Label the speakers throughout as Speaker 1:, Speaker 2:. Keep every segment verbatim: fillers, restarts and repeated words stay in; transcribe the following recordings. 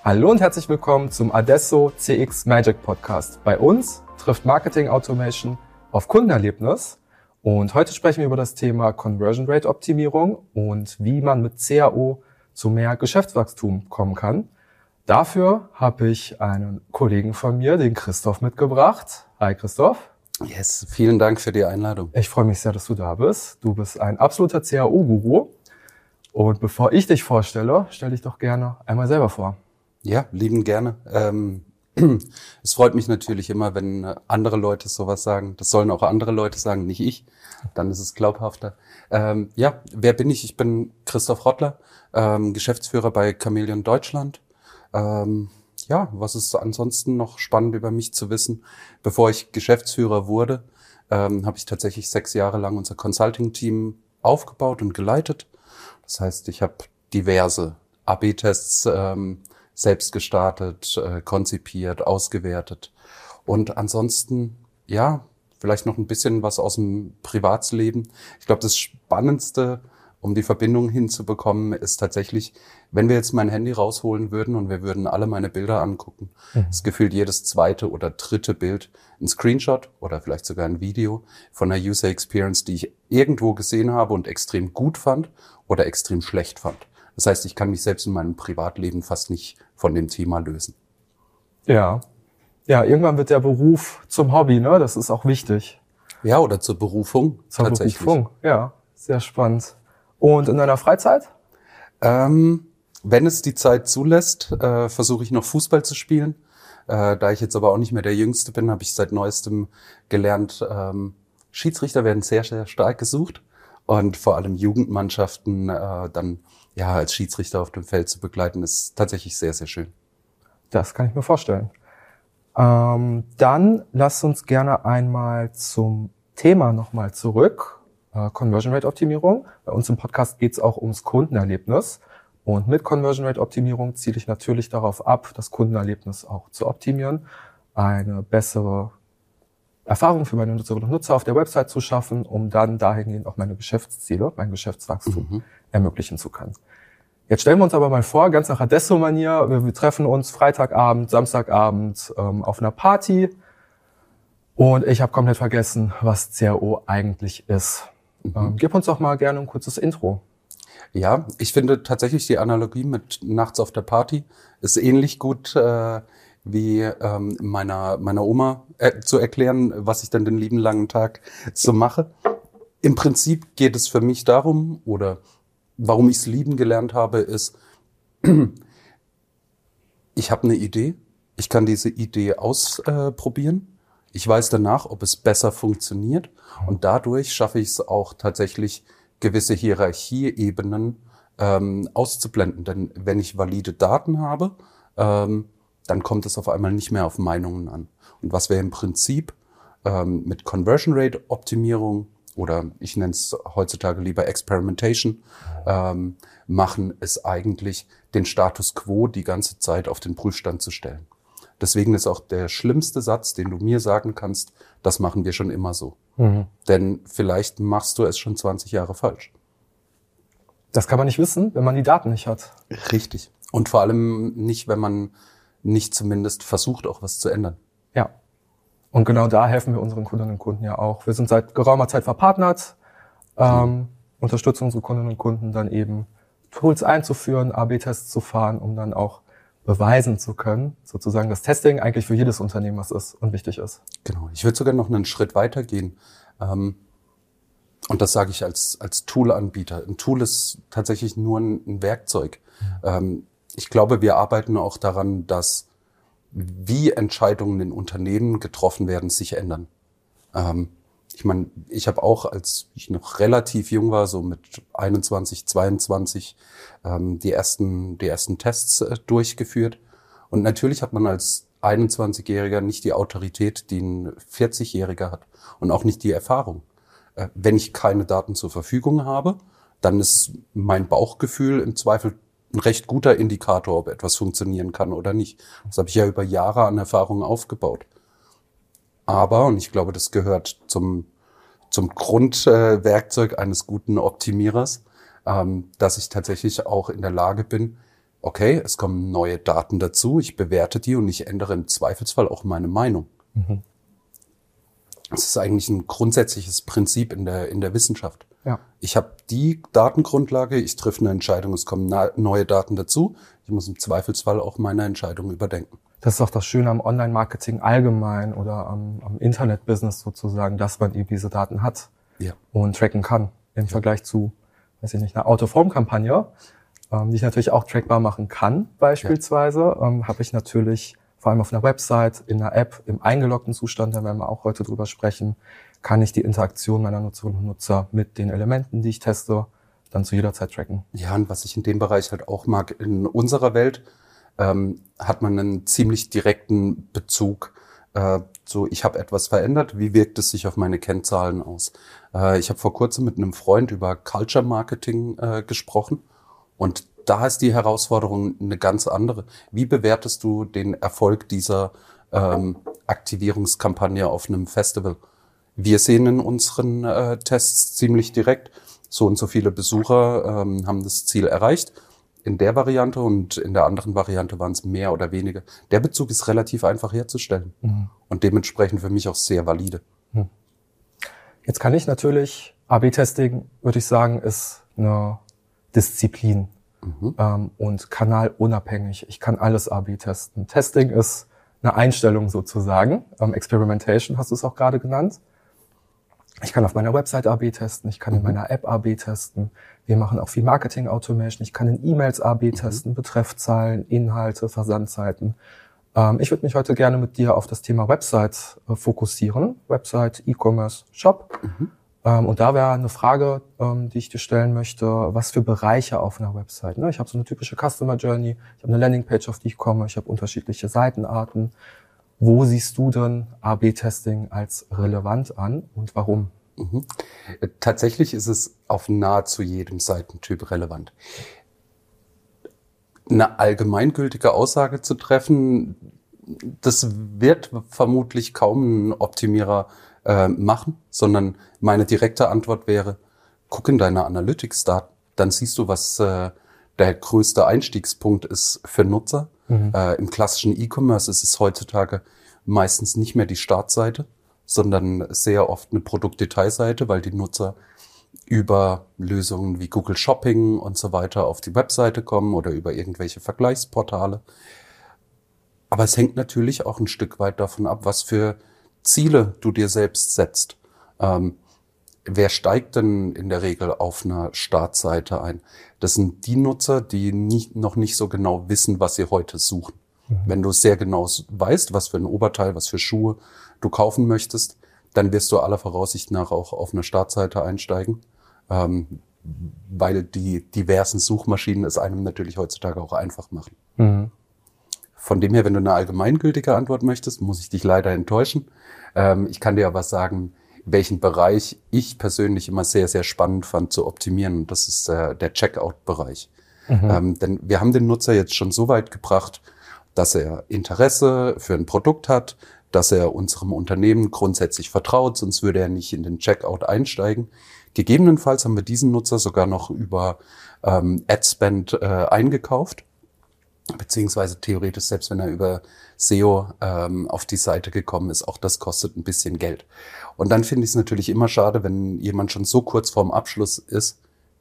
Speaker 1: Hallo und herzlich willkommen zum Adesso C X Magic Podcast. Bei uns trifft Marketing Automation auf Kundenerlebnis und heute sprechen wir über das Thema Conversion Rate Optimierung und wie man mit C A O zu mehr Geschäftswachstum kommen kann. Dafür habe ich einen Kollegen von mir, den Christoph, mitgebracht. Hi Christoph.
Speaker 2: Yes, vielen Dank für die Einladung.
Speaker 1: Ich freue mich sehr, dass du da bist. Du bist ein absoluter C A O-Guru. Und bevor ich dich vorstelle, stell dich doch gerne einmal selber vor.
Speaker 2: Ja, lieben gerne. Ähm, es freut mich natürlich immer, wenn andere Leute sowas sagen. Das sollen auch andere Leute sagen, nicht ich. Dann ist es glaubhafter. Ähm, ja, wer bin ich? Ich bin Christoph Rottler, ähm, Geschäftsführer bei Chameleon Deutschland. Ähm, ja, was ist ansonsten noch spannend über mich zu wissen? Bevor ich Geschäftsführer wurde, ähm, habe ich tatsächlich sechs Jahre lang unser Consulting-Team aufgebaut und geleitet. Das heißt, ich habe diverse A B Tests ähm, selbst gestartet, äh, konzipiert, ausgewertet. Und ansonsten, ja, vielleicht noch ein bisschen was aus dem Privatsleben. Ich glaube, das Spannendste, um die Verbindung hinzubekommen, ist tatsächlich, wenn wir jetzt mein Handy rausholen würden und wir würden alle meine Bilder angucken, mhm. ist gefühlt jedes zweite oder dritte Bild ein Screenshot oder vielleicht sogar ein Video von einer User Experience, die ich irgendwo gesehen habe und extrem gut fand oder extrem schlecht fand. Das heißt, ich kann mich selbst in meinem Privatleben fast nicht von dem Thema lösen.
Speaker 1: Ja, ja, irgendwann wird der Beruf zum Hobby, ne? Das ist auch wichtig.
Speaker 2: Ja, oder zur Berufung.
Speaker 1: Zur tatsächlich. Berufung, ja, sehr spannend. Und in deiner Freizeit?
Speaker 2: Ähm, wenn es die Zeit zulässt, äh, versuche ich noch Fußball zu spielen. Äh, da ich jetzt aber auch nicht mehr der Jüngste bin, habe ich seit neuestem gelernt, ähm, Schiedsrichter werden sehr, sehr stark gesucht. Und vor allem Jugendmannschaften äh, dann ja als Schiedsrichter auf dem Feld zu begleiten, ist tatsächlich sehr, sehr schön.
Speaker 1: Das kann ich mir vorstellen. Ähm, dann lass uns gerne einmal zum Thema nochmal zurück. Äh, Conversion Rate Optimierung. Bei uns im Podcast geht es auch ums Kundenerlebnis. Und mit Conversion Rate Optimierung ziele ich natürlich darauf ab, das Kundenerlebnis auch zu optimieren, eine bessere Erfahrung für meine Nutzerinnen und Nutzer auf der Website zu schaffen, um dann dahingehend auch meine Geschäftsziele, mein Geschäftswachstum mhm. ermöglichen zu können. Jetzt stellen wir uns aber mal vor, ganz nach Adesso-Manier, wir, wir treffen uns Freitagabend, Samstagabend ähm, auf einer Party und ich habe komplett vergessen, was C A O eigentlich ist. Mhm. Ähm, gib uns doch mal gerne ein kurzes Intro.
Speaker 2: Ja, ich finde tatsächlich die Analogie mit nachts auf der Party ist ähnlich gut äh, wie ähm, meiner meiner Oma äh, zu erklären, was ich dann den lieben langen Tag so mache. Im Prinzip geht es für mich darum, oder warum ich es lieben gelernt habe, ist, ich habe eine Idee, ich kann diese Idee ausprobieren, äh, ich weiß danach, ob es besser funktioniert und dadurch schaffe ich es auch tatsächlich, gewisse Hierarchieebenen ähm, auszublenden. Denn wenn ich valide Daten habe, ähm, dann kommt es auf einmal nicht mehr auf Meinungen an. Und was wir im Prinzip ähm, mit Conversion Rate Optimierung oder ich nenne es heutzutage lieber Experimentation ähm, machen, ist eigentlich den Status quo die ganze Zeit auf den Prüfstand zu stellen. Deswegen ist auch der schlimmste Satz, den du mir sagen kannst, das machen wir schon immer so. Mhm. Denn vielleicht machst du es schon zwanzig Jahre falsch.
Speaker 1: Das kann man nicht wissen, wenn man die Daten nicht hat.
Speaker 2: Richtig. Und vor allem nicht, wenn man nicht zumindest versucht, auch was zu ändern.
Speaker 1: Ja. Und genau da helfen wir unseren Kundinnen und Kunden ja auch. Wir sind seit geraumer Zeit verpartnert, ähm, mhm. unterstützen unsere Kundinnen und Kunden dann eben, Tools einzuführen, A B Tests zu fahren, um dann auch beweisen zu können, sozusagen das Testing eigentlich für jedes Unternehmen was ist und wichtig ist.
Speaker 2: Genau. Ich würde sogar noch einen Schritt weiter gehen. Ähm, und das sage ich als als Tool-Anbieter. Ein Tool ist tatsächlich nur ein, ein Werkzeug. Mhm. Ähm, ich glaube, wir arbeiten auch daran, dass wie Entscheidungen in Unternehmen getroffen werden, sich ändern. Ähm, ich meine, ich habe auch, als ich noch relativ jung war, so mit einundzwanzig, zweiundzwanzig, ähm, die ersten, die ersten Tests äh, durchgeführt. Und natürlich hat man als einundzwanzigjähriger nicht die Autorität, die ein vierzigjähriger hat und auch nicht die Erfahrung. Äh, wenn ich keine Daten zur Verfügung habe, dann ist mein Bauchgefühl im Zweifel ein recht guter Indikator, ob etwas funktionieren kann oder nicht. Das habe ich ja über Jahre an Erfahrung aufgebaut. Aber, und ich glaube, das gehört zum zum Grundwerkzeug äh, eines guten Optimierers, ähm, dass ich tatsächlich auch in der Lage bin, okay, es kommen neue Daten dazu, ich bewerte die und ich ändere im Zweifelsfall auch meine Meinung. Mhm. Das ist eigentlich ein grundsätzliches Prinzip in der, in der Wissenschaft.
Speaker 1: Ja.
Speaker 2: Ich habe die Datengrundlage, ich treffe eine Entscheidung, es kommen na- neue Daten dazu. Ich muss im Zweifelsfall auch meine Entscheidung überdenken.
Speaker 1: Das ist auch das Schöne am Online-Marketing allgemein oder am, am Internet-Business sozusagen, dass man eben diese Daten hat
Speaker 2: ja.
Speaker 1: und tracken kann. Im ja. Vergleich zu, weiß ich nicht, einer Out-of-Home-Kampagne, ähm, die ich natürlich auch trackbar machen kann beispielsweise, ja. ähm, habe ich natürlich vor allem auf einer Website, in einer App, im eingeloggten Zustand, da werden wir auch heute drüber sprechen, kann ich die Interaktion meiner Nutzerinnen und Nutzer mit den Elementen, die ich teste, dann zu jeder Zeit tracken.
Speaker 2: Ja, und was ich in dem Bereich halt auch mag, in unserer Welt ähm, hat man einen ziemlich direkten Bezug. Äh, so, ich habe etwas verändert, wie wirkt es sich auf meine Kennzahlen aus? Äh, ich habe vor kurzem mit einem Freund über Culture Marketing äh, gesprochen und da ist die Herausforderung eine ganz andere. Wie bewertest du den Erfolg dieser ähm, Aktivierungskampagne auf einem Festival? Wir sehen in unseren äh, Tests ziemlich direkt, so und so viele Besucher ähm, haben das Ziel erreicht. In der Variante und in der anderen Variante waren es mehr oder weniger. Der Bezug ist relativ einfach herzustellen mhm. und dementsprechend für mich auch sehr valide. Mhm.
Speaker 1: Jetzt kann ich natürlich, A B Testing, würde ich sagen, ist eine Disziplin. Mhm. Ähm, und kanalunabhängig. Ich kann alles A B testen. Testing ist eine Einstellung sozusagen. Ähm, Experimentation hast du es auch gerade genannt. Ich kann auf meiner Website A B testen. Ich kann mhm. in meiner App A B testen. Wir machen auch viel Marketing Automation. Ich kann in E-Mails A B mhm. testen, Betreffzahlen, Inhalte, Versandzeiten. Ähm, ich würde mich heute gerne mit dir auf das Thema Website äh, fokussieren. Website, E-Commerce, Shop. Mhm. Ähm, und da wäre eine Frage, ähm, die ich dir stellen möchte, was für Bereiche auf einer Website. Ne? Ich habe so eine typische Customer Journey, ich habe eine Landingpage, auf die ich komme, ich habe unterschiedliche Seitenarten. Wo siehst du denn A B Testing als relevant an und warum?
Speaker 2: Mhm. Tatsächlich ist es auf nahezu jedem Seitentyp relevant. Eine allgemeingültige Aussage zu treffen, das wird vermutlich kaum ein Optimierer äh, machen, sondern meine direkte Antwort wäre, guck in deine Analytics-Daten, dann siehst du, was äh, der größte Einstiegspunkt ist für Nutzer. Mhm. Äh, im klassischen E-Commerce ist es heutzutage meistens nicht mehr die Startseite, sondern sehr oft eine Produktdetailseite, weil die Nutzer über Lösungen wie Google Shopping und so weiter auf die Webseite kommen oder über irgendwelche Vergleichsportale. Aber es hängt natürlich auch ein Stück weit davon ab, was für Ziele du dir selbst setzt. Ähm, wer steigt denn in der Regel auf einer Startseite ein? Das sind die Nutzer, die nicht, noch nicht so genau wissen, was sie heute suchen. Mhm. Wenn du sehr genau weißt, was für ein Oberteil, was für Schuhe du kaufen möchtest, dann wirst du aller Voraussicht nach auch auf einer Startseite einsteigen, ähm, weil die diversen Suchmaschinen es einem natürlich heutzutage auch einfach machen. Mhm. Von dem her, wenn du eine allgemeingültige Antwort möchtest, muss ich dich leider enttäuschen. Ähm, ich kann dir aber sagen, welchen Bereich ich persönlich immer sehr, sehr spannend fand zu optimieren. Und das ist äh, der Checkout-Bereich. Mhm. Ähm, denn wir haben den Nutzer jetzt schon so weit gebracht, dass er Interesse für ein Produkt hat, dass er unserem Unternehmen grundsätzlich vertraut, sonst würde er nicht in den Checkout einsteigen. Gegebenenfalls haben wir diesen Nutzer sogar noch über ähm, Adspend äh, eingekauft. Beziehungsweise theoretisch, selbst wenn er über S E O ähm, auf die Seite gekommen ist, auch das kostet ein bisschen Geld. Und dann finde ich es natürlich immer schade, wenn jemand schon so kurz vorm Abschluss ist,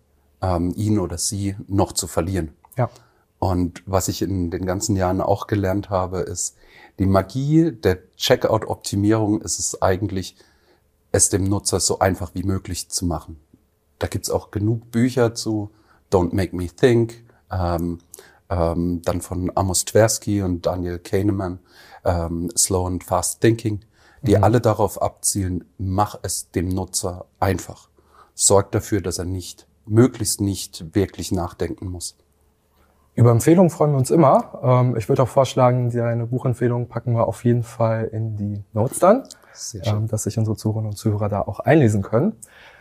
Speaker 2: ähm, ihn oder sie noch zu verlieren.
Speaker 1: Ja.
Speaker 2: Und was ich in den ganzen Jahren auch gelernt habe, ist, die Magie der Checkout-Optimierung ist es eigentlich, es dem Nutzer so einfach wie möglich zu machen. Da gibt's auch genug Bücher zu Don't Make Me Think, ähm, Ähm, dann von Amos Tversky und Daniel Kahneman, ähm, Slow and Fast Thinking, die mhm. alle darauf abzielen, mach es dem Nutzer einfach. Sorg dafür, dass er nicht, möglichst nicht wirklich nachdenken muss.
Speaker 1: Über Empfehlungen freuen wir uns immer. Ähm, ich würde auch vorschlagen, deine Buchempfehlung packen wir auf jeden Fall in die Notes dann, ähm, dass sich unsere Zuhörerinnen und Zuhörer da auch einlesen können.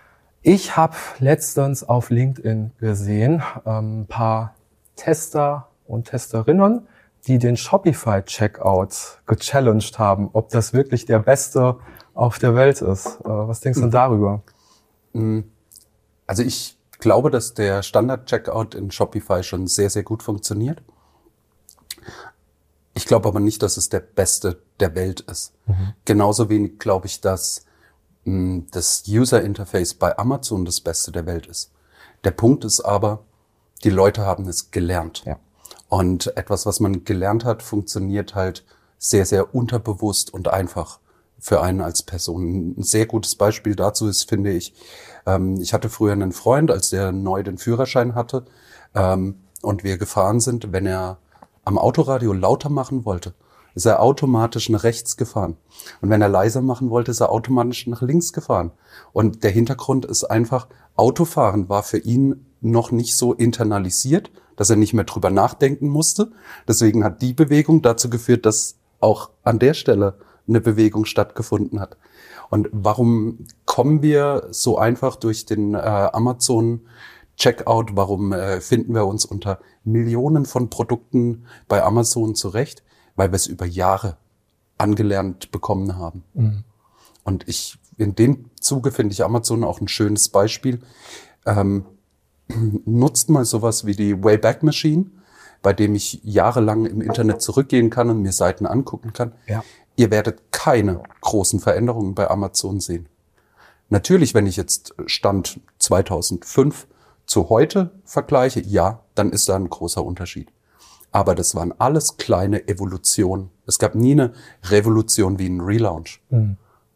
Speaker 1: Ich habe letztens auf LinkedIn gesehen, ähm, ein paar Tester und Testerinnen, die den Shopify-Checkout gechallenged haben, ob das wirklich der beste auf der Welt ist. Was denkst du denn darüber?
Speaker 2: Also ich glaube, dass der Standard-Checkout in Shopify schon sehr, sehr gut funktioniert. Ich glaube aber nicht, dass es der beste der Welt ist.
Speaker 1: Mhm.
Speaker 2: Genauso wenig glaube ich, dass mh, das User Interface bei Amazon das Beste der Welt ist. Der Punkt ist aber, die Leute haben es gelernt.
Speaker 1: Ja.
Speaker 2: Und etwas, was man gelernt hat, funktioniert halt sehr, sehr unterbewusst und einfach für einen als Person. Ein sehr gutes Beispiel dazu ist, finde ich, ähm, ich hatte früher einen Freund, als der neu den Führerschein hatte, ähm, und wir gefahren sind, wenn er am Autoradio lauter machen wollte, ist er automatisch nach rechts gefahren. Und wenn er leiser machen wollte, ist er automatisch nach links gefahren. Und der Hintergrund ist einfach, Autofahren war für ihn noch nicht so internalisiert, dass er nicht mehr drüber nachdenken musste. Deswegen hat die Bewegung dazu geführt, dass auch an der Stelle eine Bewegung stattgefunden hat. Und warum kommen wir so einfach durch den äh, Amazon Checkout? Warum äh, finden wir uns unter Millionen von Produkten bei Amazon zurecht? Weil wir es über Jahre angelernt bekommen haben.
Speaker 1: Mhm.
Speaker 2: Und ich, in dem Zuge finde ich Amazon auch ein schönes Beispiel. Ähm, nutzt mal sowas wie die Wayback Machine, bei dem ich jahrelang im Internet zurückgehen kann und mir Seiten angucken kann.
Speaker 1: Ja.
Speaker 2: Ihr werdet keine großen Veränderungen bei Amazon sehen. Natürlich, wenn ich jetzt Stand zweitausendfünf zu heute vergleiche, ja, dann ist da ein großer Unterschied. Aber das waren alles kleine Evolutionen. Es gab nie eine Revolution wie ein Relaunch.
Speaker 1: Mhm.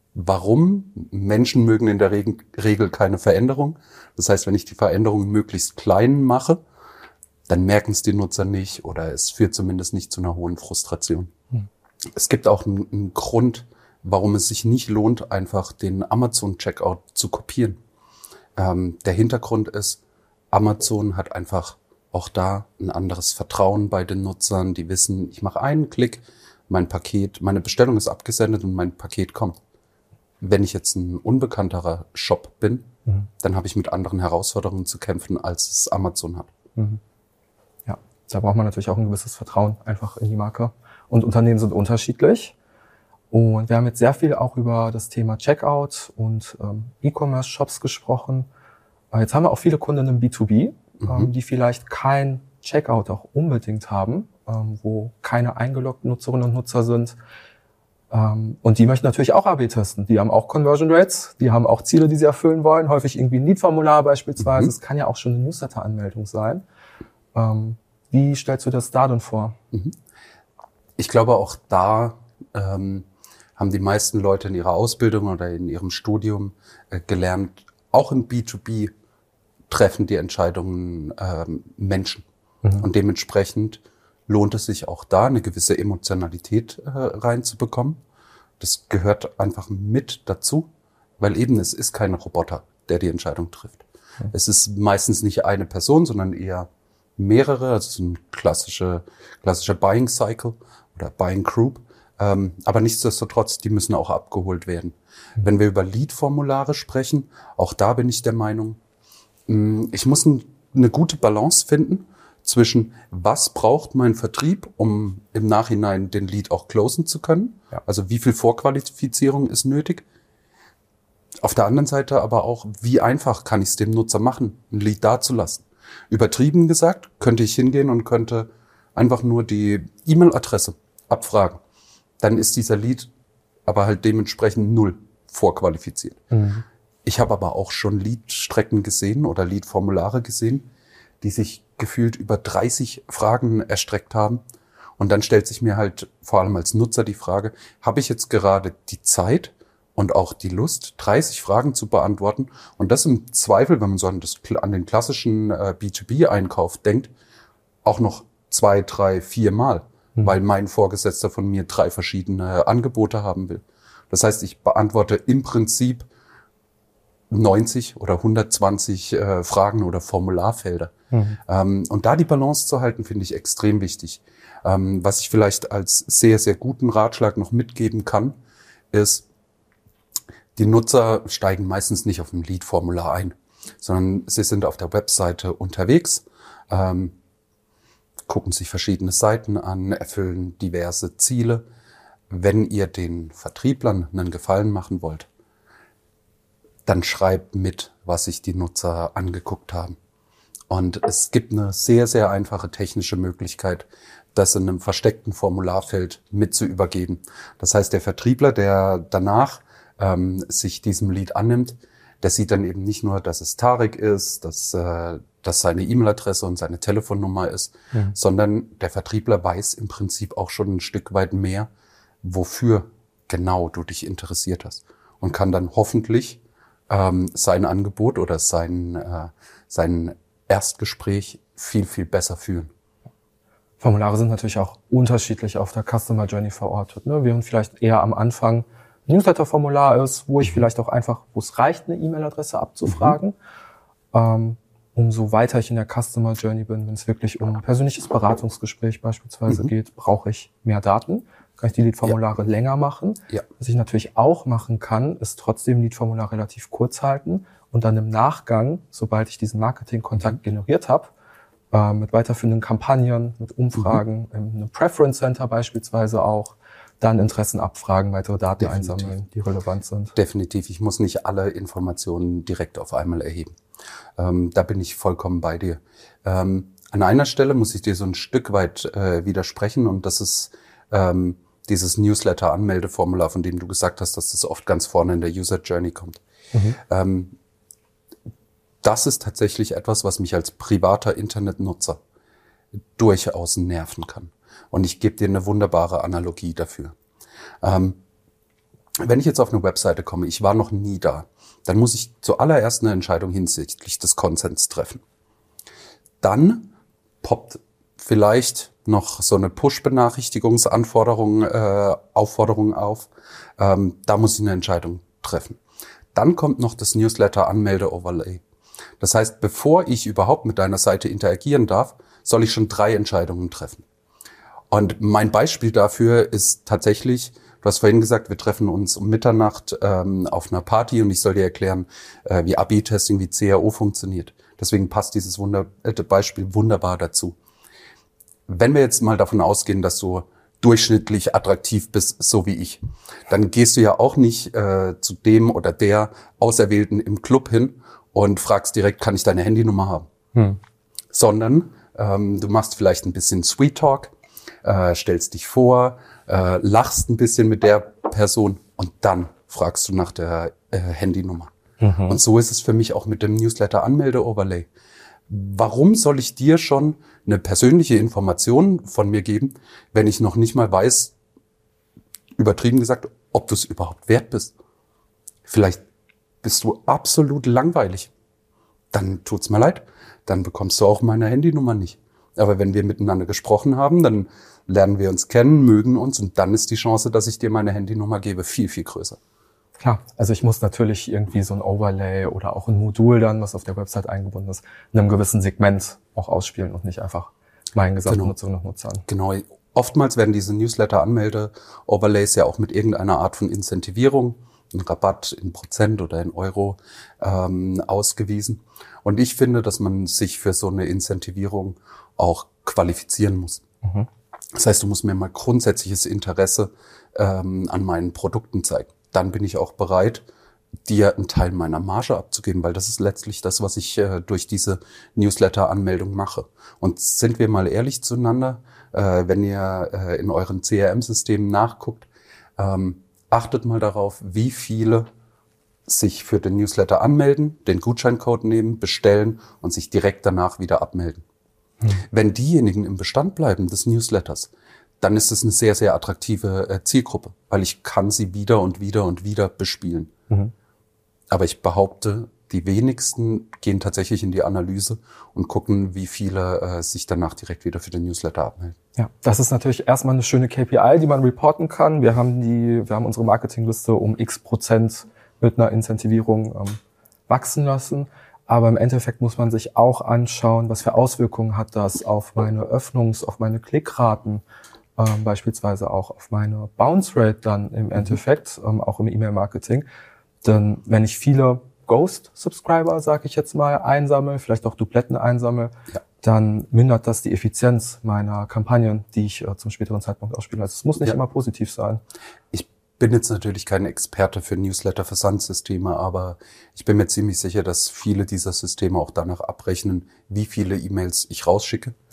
Speaker 2: Warum? Menschen mögen in der Regel keine Veränderung. Das heißt, wenn ich die Veränderung möglichst klein mache, dann merken es die Nutzer nicht oder es führt zumindest nicht zu einer hohen Frustration. Mhm. Es gibt auch einen, einen Grund, warum es sich nicht lohnt, einfach den Amazon-Checkout zu kopieren. Ähm, der Hintergrund ist, Amazon hat einfach auch da ein anderes Vertrauen bei den Nutzern, die wissen, ich mache einen Klick, mein Paket, meine Bestellung ist abgesendet und mein Paket kommt. Wenn ich jetzt ein unbekannterer Shop bin, mhm. dann habe ich mit anderen Herausforderungen zu kämpfen, als es Amazon hat.
Speaker 1: Mhm. Ja, da braucht man natürlich auch ein gewisses Vertrauen einfach in die Marke. Und Unternehmen sind unterschiedlich. Und wir haben jetzt sehr viel auch über das Thema Checkout und ähm, E-Commerce-Shops gesprochen. Aber jetzt haben wir auch viele Kunden im B zwei B, mhm. ähm, die vielleicht kein Checkout auch unbedingt haben, ähm, wo keine eingeloggten Nutzerinnen und Nutzer sind. Ähm, und die möchten natürlich auch A B testen. Die haben auch Conversion Rates, die haben auch Ziele, die sie erfüllen wollen. Häufig irgendwie ein Lead-Formular beispielsweise. Es mhm. kann ja auch schon eine Newsletter-Anmeldung sein. Ähm, wie stellst du das da denn vor?
Speaker 2: Mhm. Ich glaube, auch da ähm, haben die meisten Leute in ihrer Ausbildung oder in ihrem Studium äh, gelernt, auch im B zwei B treffen die Entscheidungen ähm, Menschen. Mhm. Und dementsprechend lohnt es sich auch da, eine gewisse Emotionalität äh, reinzubekommen. Das gehört einfach mit dazu, weil eben es ist kein Roboter, der die Entscheidung trifft. Mhm. Es ist meistens nicht eine Person, sondern eher mehrere, also so ein klassische, klassischer Buying Cycle oder Buying Group. Ähm, aber nichtsdestotrotz, die müssen auch abgeholt werden. Mhm. Wenn wir über Lead-Formulare sprechen, auch da bin ich der Meinung, mh, ich muss ein, eine gute Balance finden zwischen, was braucht mein Vertrieb, um im Nachhinein den Lead auch closen zu können. Ja. Also wie viel Vorqualifizierung ist nötig. Auf der anderen Seite aber auch, wie einfach kann ich es dem Nutzer machen, ein Lead dazulassen. Übertrieben gesagt, könnte ich hingehen und könnte einfach nur die E-Mail-Adresse abfragen. Dann ist dieser Lead aber halt dementsprechend null vorqualifiziert. Mhm. Ich habe aber auch schon Lead-Strecken gesehen oder Lead-Formulare gesehen, die sich gefühlt über dreißig Fragen erstreckt haben. Und dann stellt sich mir halt vor allem als Nutzer die Frage, habe ich jetzt gerade die Zeit und auch die Lust, dreißig Fragen zu beantworten? Und das im Zweifel, wenn man so an, das, an den klassischen äh, B zwei B-Einkauf denkt, auch noch zwei, drei, vier Mal, mhm. weil mein Vorgesetzter von mir drei verschiedene Angebote haben will. Das heißt, ich beantworte im Prinzip neunzig oder hundertzwanzig äh, Fragen oder Formularfelder. Mhm. Ähm, und da die Balance zu halten, finde ich extrem wichtig. Ähm, was ich vielleicht als sehr, sehr guten Ratschlag noch mitgeben kann, ist, die Nutzer steigen meistens nicht auf ein Lead-Formular ein, sondern sie sind auf der Webseite unterwegs, ähm, gucken sich verschiedene Seiten an, erfüllen diverse Ziele. Wenn ihr den Vertrieblern einen Gefallen machen wollt, dann schreibt mit, was sich die Nutzer angeguckt haben. Und es gibt eine sehr, sehr einfache technische Möglichkeit, das in einem versteckten Formularfeld mit zu übergeben. Das heißt, der Vertriebler, der danach ähm, sich diesem Lead annimmt, der sieht dann eben nicht nur, dass es Tarek ist, dass, äh, dass seine E-Mail-Adresse und seine Telefonnummer ist, mhm. sondern der Vertriebler weiß im Prinzip auch schon ein Stück weit mehr, wofür genau du dich interessiert hast. Und kann dann hoffentlich ähm, sein Angebot oder sein, äh, sein Erstgespräch viel, viel besser führen.
Speaker 1: Formulare sind natürlich auch unterschiedlich auf der Customer Journey verortet. Ne? Während vielleicht eher am Anfang Newsletter-Formular ist, wo ich vielleicht auch einfach, wo es reicht, eine E-Mail-Adresse abzufragen. Mhm. Ähm, umso weiter ich in der Customer Journey bin, wenn es wirklich um ein persönliches Beratungsgespräch beispielsweise mhm. geht, brauche ich mehr Daten. Kann ich die Lead-Formulare ja. länger machen. Ja. Was ich natürlich auch machen kann, ist trotzdem Lead-Formular relativ kurz halten und dann im Nachgang, sobald ich diesen Marketing-Kontakt mhm. generiert habe, äh, mit weiterführenden Kampagnen, mit Umfragen, mhm. in einem Preference Center beispielsweise auch, dann Interessen abfragen, weitere Daten Definitiv. einsammeln, die relevant sind.
Speaker 2: Definitiv. Ich muss nicht alle Informationen direkt auf einmal erheben. Ähm, da bin ich vollkommen bei dir. Ähm, an einer Stelle muss ich dir so ein Stück weit äh, widersprechen und das ist ähm, dieses Newsletter-Anmeldeformular, von dem du gesagt hast, dass das oft ganz vorne in der User Journey kommt. Mhm. Ähm, das ist tatsächlich etwas, was mich als privater Internetnutzer durchaus nerven kann. Und ich gebe dir eine wunderbare Analogie dafür. Ähm, wenn ich jetzt auf eine Webseite komme, ich war noch nie da, dann muss ich zuallererst eine Entscheidung hinsichtlich des Consents treffen. Dann poppt vielleicht noch so eine Push-Benachrichtigungsanforderung, äh, Aufforderung auf. Ähm, da muss ich eine Entscheidung treffen. Dann kommt noch das Newsletter-Anmelde-Overlay. Das heißt, bevor ich überhaupt mit deiner Seite interagieren darf, soll ich schon drei Entscheidungen treffen. Und mein Beispiel dafür ist tatsächlich, du hast vorhin gesagt, wir treffen uns um Mitternacht ähm, auf einer Party und ich soll dir erklären, äh, wie A B Testing, wie C R O funktioniert. Deswegen passt dieses Wunder- äh, Beispiel wunderbar dazu. Wenn wir jetzt mal davon ausgehen, dass du durchschnittlich attraktiv bist, so wie ich, dann gehst du ja auch nicht äh, zu dem oder der Auserwählten im Club hin und fragst direkt, kann ich deine Handynummer haben? Hm. Sondern ähm, du machst vielleicht ein bisschen Sweet Talk, äh, stellst dich vor, äh, lachst ein bisschen mit der Person und dann fragst du nach der äh, Handynummer. Mhm. Und so ist es für mich auch mit dem Newsletter-Anmelde-Overlay. Warum soll ich dir schon eine persönliche Information von mir geben, wenn ich noch nicht mal weiß, übertrieben gesagt, ob du es überhaupt wert bist? Vielleicht bist du absolut langweilig. Dann tut's mir leid. Dann bekommst du auch meine Handynummer nicht. Aber wenn wir miteinander gesprochen haben, dann lernen wir uns kennen, mögen uns und dann ist die Chance, dass ich dir meine Handynummer gebe, viel, viel größer.
Speaker 1: Klar, also ich muss natürlich irgendwie so ein Overlay oder auch ein Modul dann, was auf der Website eingebunden ist, in einem gewissen Segment auch ausspielen und nicht einfach meinen gesamten genau. Nutzerinnen und Nutzern.
Speaker 2: Genau. Oftmals werden diese Newsletter-Anmelde-Overlays ja auch mit irgendeiner Art von Incentivierung, in Rabatt, in Prozent oder in Euro ähm, ausgewiesen. Und ich finde, dass man sich für so eine Incentivierung auch qualifizieren muss. Mhm. Das heißt, du musst mir mal grundsätzliches Interesse ähm, an meinen Produkten zeigen. Dann bin ich auch bereit, dir einen Teil meiner Marge abzugeben, weil das ist letztlich das, was ich äh, durch diese Newsletter-Anmeldung mache. Und sind wir mal ehrlich zueinander, äh, wenn ihr äh, in euren C R M-Systemen nachguckt, ähm, achtet mal darauf, wie viele sich für den Newsletter anmelden, den Gutscheincode nehmen, bestellen und sich direkt danach wieder abmelden. Hm. Wenn diejenigen im Bestand bleiben des Newsletters, dann ist es eine sehr, sehr attraktive äh, Zielgruppe, weil ich kann sie wieder und wieder und wieder bespielen. Mhm. Aber ich behaupte, die wenigsten gehen tatsächlich in die Analyse und gucken, wie viele äh, sich danach direkt wieder für den Newsletter abmelden.
Speaker 1: Ja, das ist natürlich erstmal eine schöne K P I, die man reporten kann. Wir haben die, wir haben unsere Marketingliste um x Prozent mit einer Incentivierung ähm, wachsen lassen. Aber im Endeffekt muss man sich auch anschauen, was für Auswirkungen hat das auf meine Öffnungs-, auf meine Klickraten, ähm, beispielsweise auch auf meine Bounce Rate dann im Endeffekt, ähm, auch im E-Mail-Marketing. Denn wenn ich viele Ghost-Subscriber, sage ich jetzt mal, einsammle, vielleicht auch Dupletten einsammle, ja. dann mindert das die Effizienz meiner Kampagnen, die ich äh, zum späteren Zeitpunkt ausspiele. Also es muss nicht ja. immer positiv sein.
Speaker 2: Ich bin jetzt natürlich kein Experte für Newsletter-Versandsysteme, aber ich bin mir ziemlich sicher, dass viele dieser Systeme auch danach abrechnen, wie viele E-Mails ich rausschicke. Ja.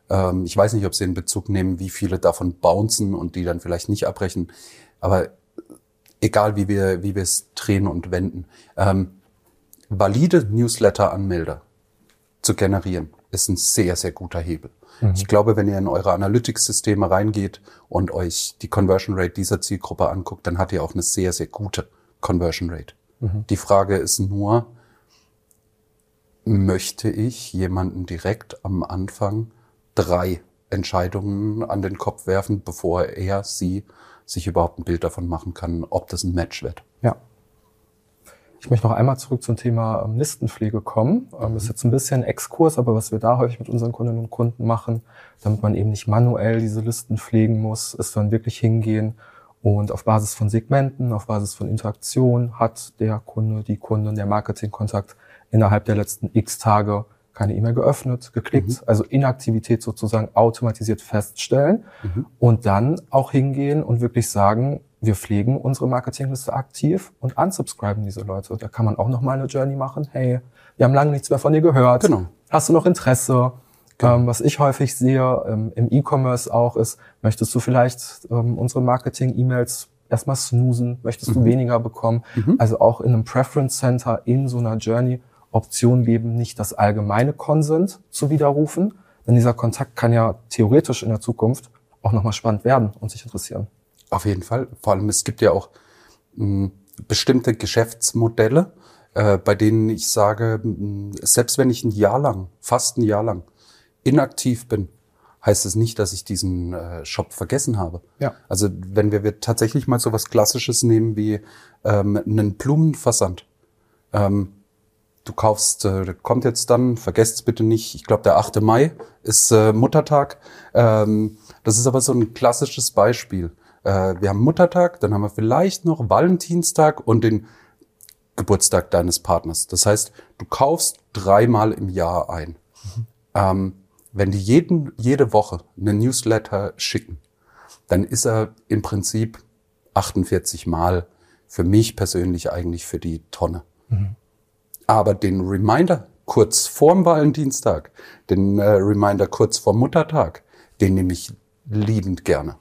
Speaker 2: Ähm, ich weiß nicht, ob sie in Bezug nehmen, wie viele davon bouncen und die dann vielleicht nicht abbrechen. Aber egal, wie wir wie wir es drehen und wenden, ähm, valide Newsletter-Anmelder zu generieren, ist ein sehr, sehr guter Hebel. Mhm. Ich glaube, wenn ihr in eure Analytics-Systeme reingeht und euch die Conversion Rate dieser Zielgruppe anguckt, dann habt ihr auch eine sehr, sehr gute Conversion Rate. Mhm. Die Frage ist nur, möchte ich jemanden direkt am Anfang drei Entscheidungen an den Kopf werfen, bevor er, sie sich überhaupt ein Bild davon machen kann, ob das ein Match wird?
Speaker 1: Ja. Ich möchte noch einmal zurück zum Thema ähm, Listenpflege kommen. Ähm, mhm. Das ist jetzt ein bisschen Exkurs, aber was wir da häufig mit unseren Kundinnen und Kunden machen, damit man eben nicht manuell diese Listen pflegen muss, ist dann wirklich hingehen und auf Basis von Segmenten, auf Basis von Interaktion hat der Kunde, die Kundin, der Marketingkontakt innerhalb der letzten x Tage keine E-Mail geöffnet, geklickt, mhm. also Inaktivität sozusagen automatisiert feststellen mhm. und dann auch hingehen und wirklich sagen, wir pflegen unsere Marketingliste aktiv und unsubscriben diese Leute. Da kann man auch nochmal eine Journey machen. Hey, wir haben lange nichts mehr von dir gehört.
Speaker 2: Genau.
Speaker 1: Hast du noch Interesse? Genau. Ähm, was ich häufig sehe ähm, im E-Commerce auch ist, möchtest du vielleicht ähm, unsere Marketing-E-Mails erstmal snoosen? Möchtest mhm. du weniger bekommen? Mhm. Also auch in einem Preference Center in so einer Journey Option geben, nicht das allgemeine Consent zu widerrufen. Denn dieser Kontakt kann ja theoretisch in der Zukunft auch nochmal spannend werden und sich interessieren.
Speaker 2: Auf jeden Fall. Vor allem, es gibt ja auch mh, bestimmte Geschäftsmodelle, äh, bei denen ich sage, mh, selbst wenn ich ein Jahr lang, fast ein Jahr lang inaktiv bin, heißt es nicht, dass ich diesen äh, Shop vergessen habe.
Speaker 1: Ja.
Speaker 2: Also wenn wir, wir tatsächlich mal so was Klassisches nehmen wie ähm, einen Blumenversand. Ähm, du kaufst, äh, kommt jetzt dann, vergesst es bitte nicht, ich glaube der achte Mai ist äh, Muttertag. Ähm, das ist aber so ein klassisches Beispiel. Wir haben Muttertag, dann haben wir vielleicht noch Valentinstag und den Geburtstag deines Partners. Das heißt, du kaufst dreimal im Jahr ein. Mhm. Ähm, wenn die jeden, jede Woche einen Newsletter schicken, dann ist er im Prinzip achtundvierzig Mal für mich persönlich eigentlich für die Tonne. Mhm. Aber den Reminder kurz vorm Valentinstag, den äh, Reminder kurz vorm Muttertag, den nehme ich liebend gerne.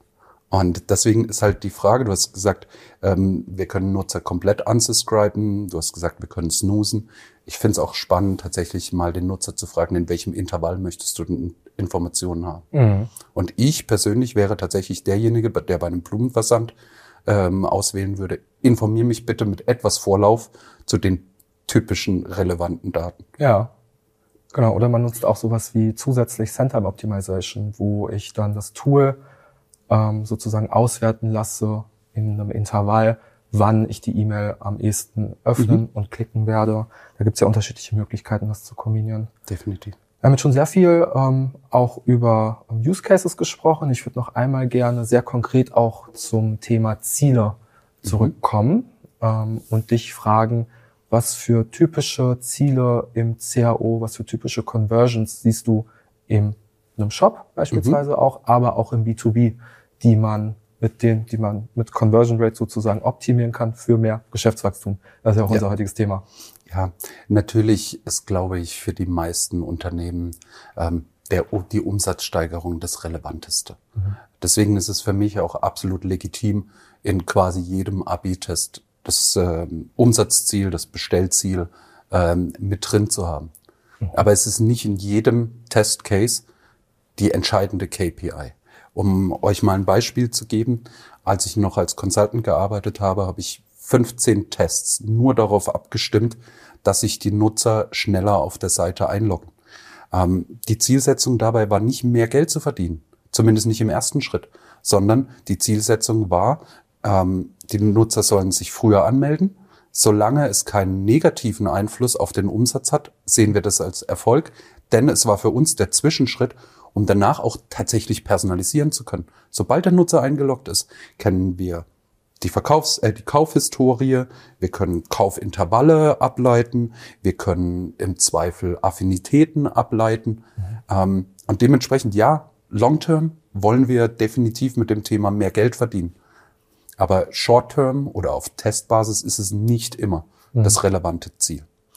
Speaker 2: Und deswegen ist halt die Frage, du hast gesagt, ähm, wir können Nutzer komplett unsubscriben, du hast gesagt, wir können snoozen. Ich finde es auch spannend, tatsächlich mal den Nutzer zu fragen, in welchem Intervall möchtest du denn Informationen haben. Mhm. Und ich persönlich wäre tatsächlich derjenige, der bei einem Blumenversand ähm, auswählen würde, informier mich bitte mit etwas Vorlauf zu den typischen relevanten Daten.
Speaker 1: Ja, genau. Oder man nutzt auch sowas wie zusätzlich Send-Time Optimization, wo ich dann das Tool sozusagen auswerten lasse in einem Intervall, wann ich die E-Mail am ehesten öffnen mhm. und klicken werde. Da gibt es ja unterschiedliche Möglichkeiten, das zu kombinieren.
Speaker 2: Definitiv.
Speaker 1: Wir haben jetzt schon sehr viel ähm, auch über Use Cases gesprochen. Ich würde noch einmal gerne sehr konkret auch zum Thema Ziele zurückkommen mhm. ähm, und dich fragen, was für typische Ziele im C A O, was für typische Conversions siehst du im einem Shop beispielsweise mhm. auch, aber auch im B zwei B, die man mit den, die man mit Conversion Rate sozusagen optimieren kann für mehr Geschäftswachstum. Das ist ja auch ja. unser heutiges Thema.
Speaker 2: Ja, natürlich ist, glaube ich, für die meisten Unternehmen ähm, der, die Umsatzsteigerung das Relevanteste. Mhm. Deswegen ist es für mich auch absolut legitim, in quasi jedem A B-Test das ähm, Umsatzziel, das Bestellziel ähm, mit drin zu haben. Mhm. Aber es ist nicht in jedem Test-Case die entscheidende K P I. Um euch mal ein Beispiel zu geben, als ich noch als Consultant gearbeitet habe, habe ich fünfzehn Tests nur darauf abgestimmt, dass sich die Nutzer schneller auf der Seite einloggen. Ähm, die Zielsetzung dabei war nicht mehr Geld zu verdienen, zumindest nicht im ersten Schritt, sondern die Zielsetzung war, ähm, die Nutzer sollen sich früher anmelden. Solange es keinen negativen Einfluss auf den Umsatz hat, sehen wir das als Erfolg, denn es war für uns der Zwischenschritt, um danach auch tatsächlich personalisieren zu können. Sobald der Nutzer eingeloggt ist, kennen wir die Verkaufs-, äh, die Kaufhistorie, wir können Kaufintervalle ableiten, wir können im Zweifel Affinitäten ableiten. Mhm. Ähm, und dementsprechend, ja, long-term wollen wir definitiv mit dem Thema mehr Geld verdienen. Aber short-term oder auf Testbasis ist es nicht immer mhm. das relevante Ziel.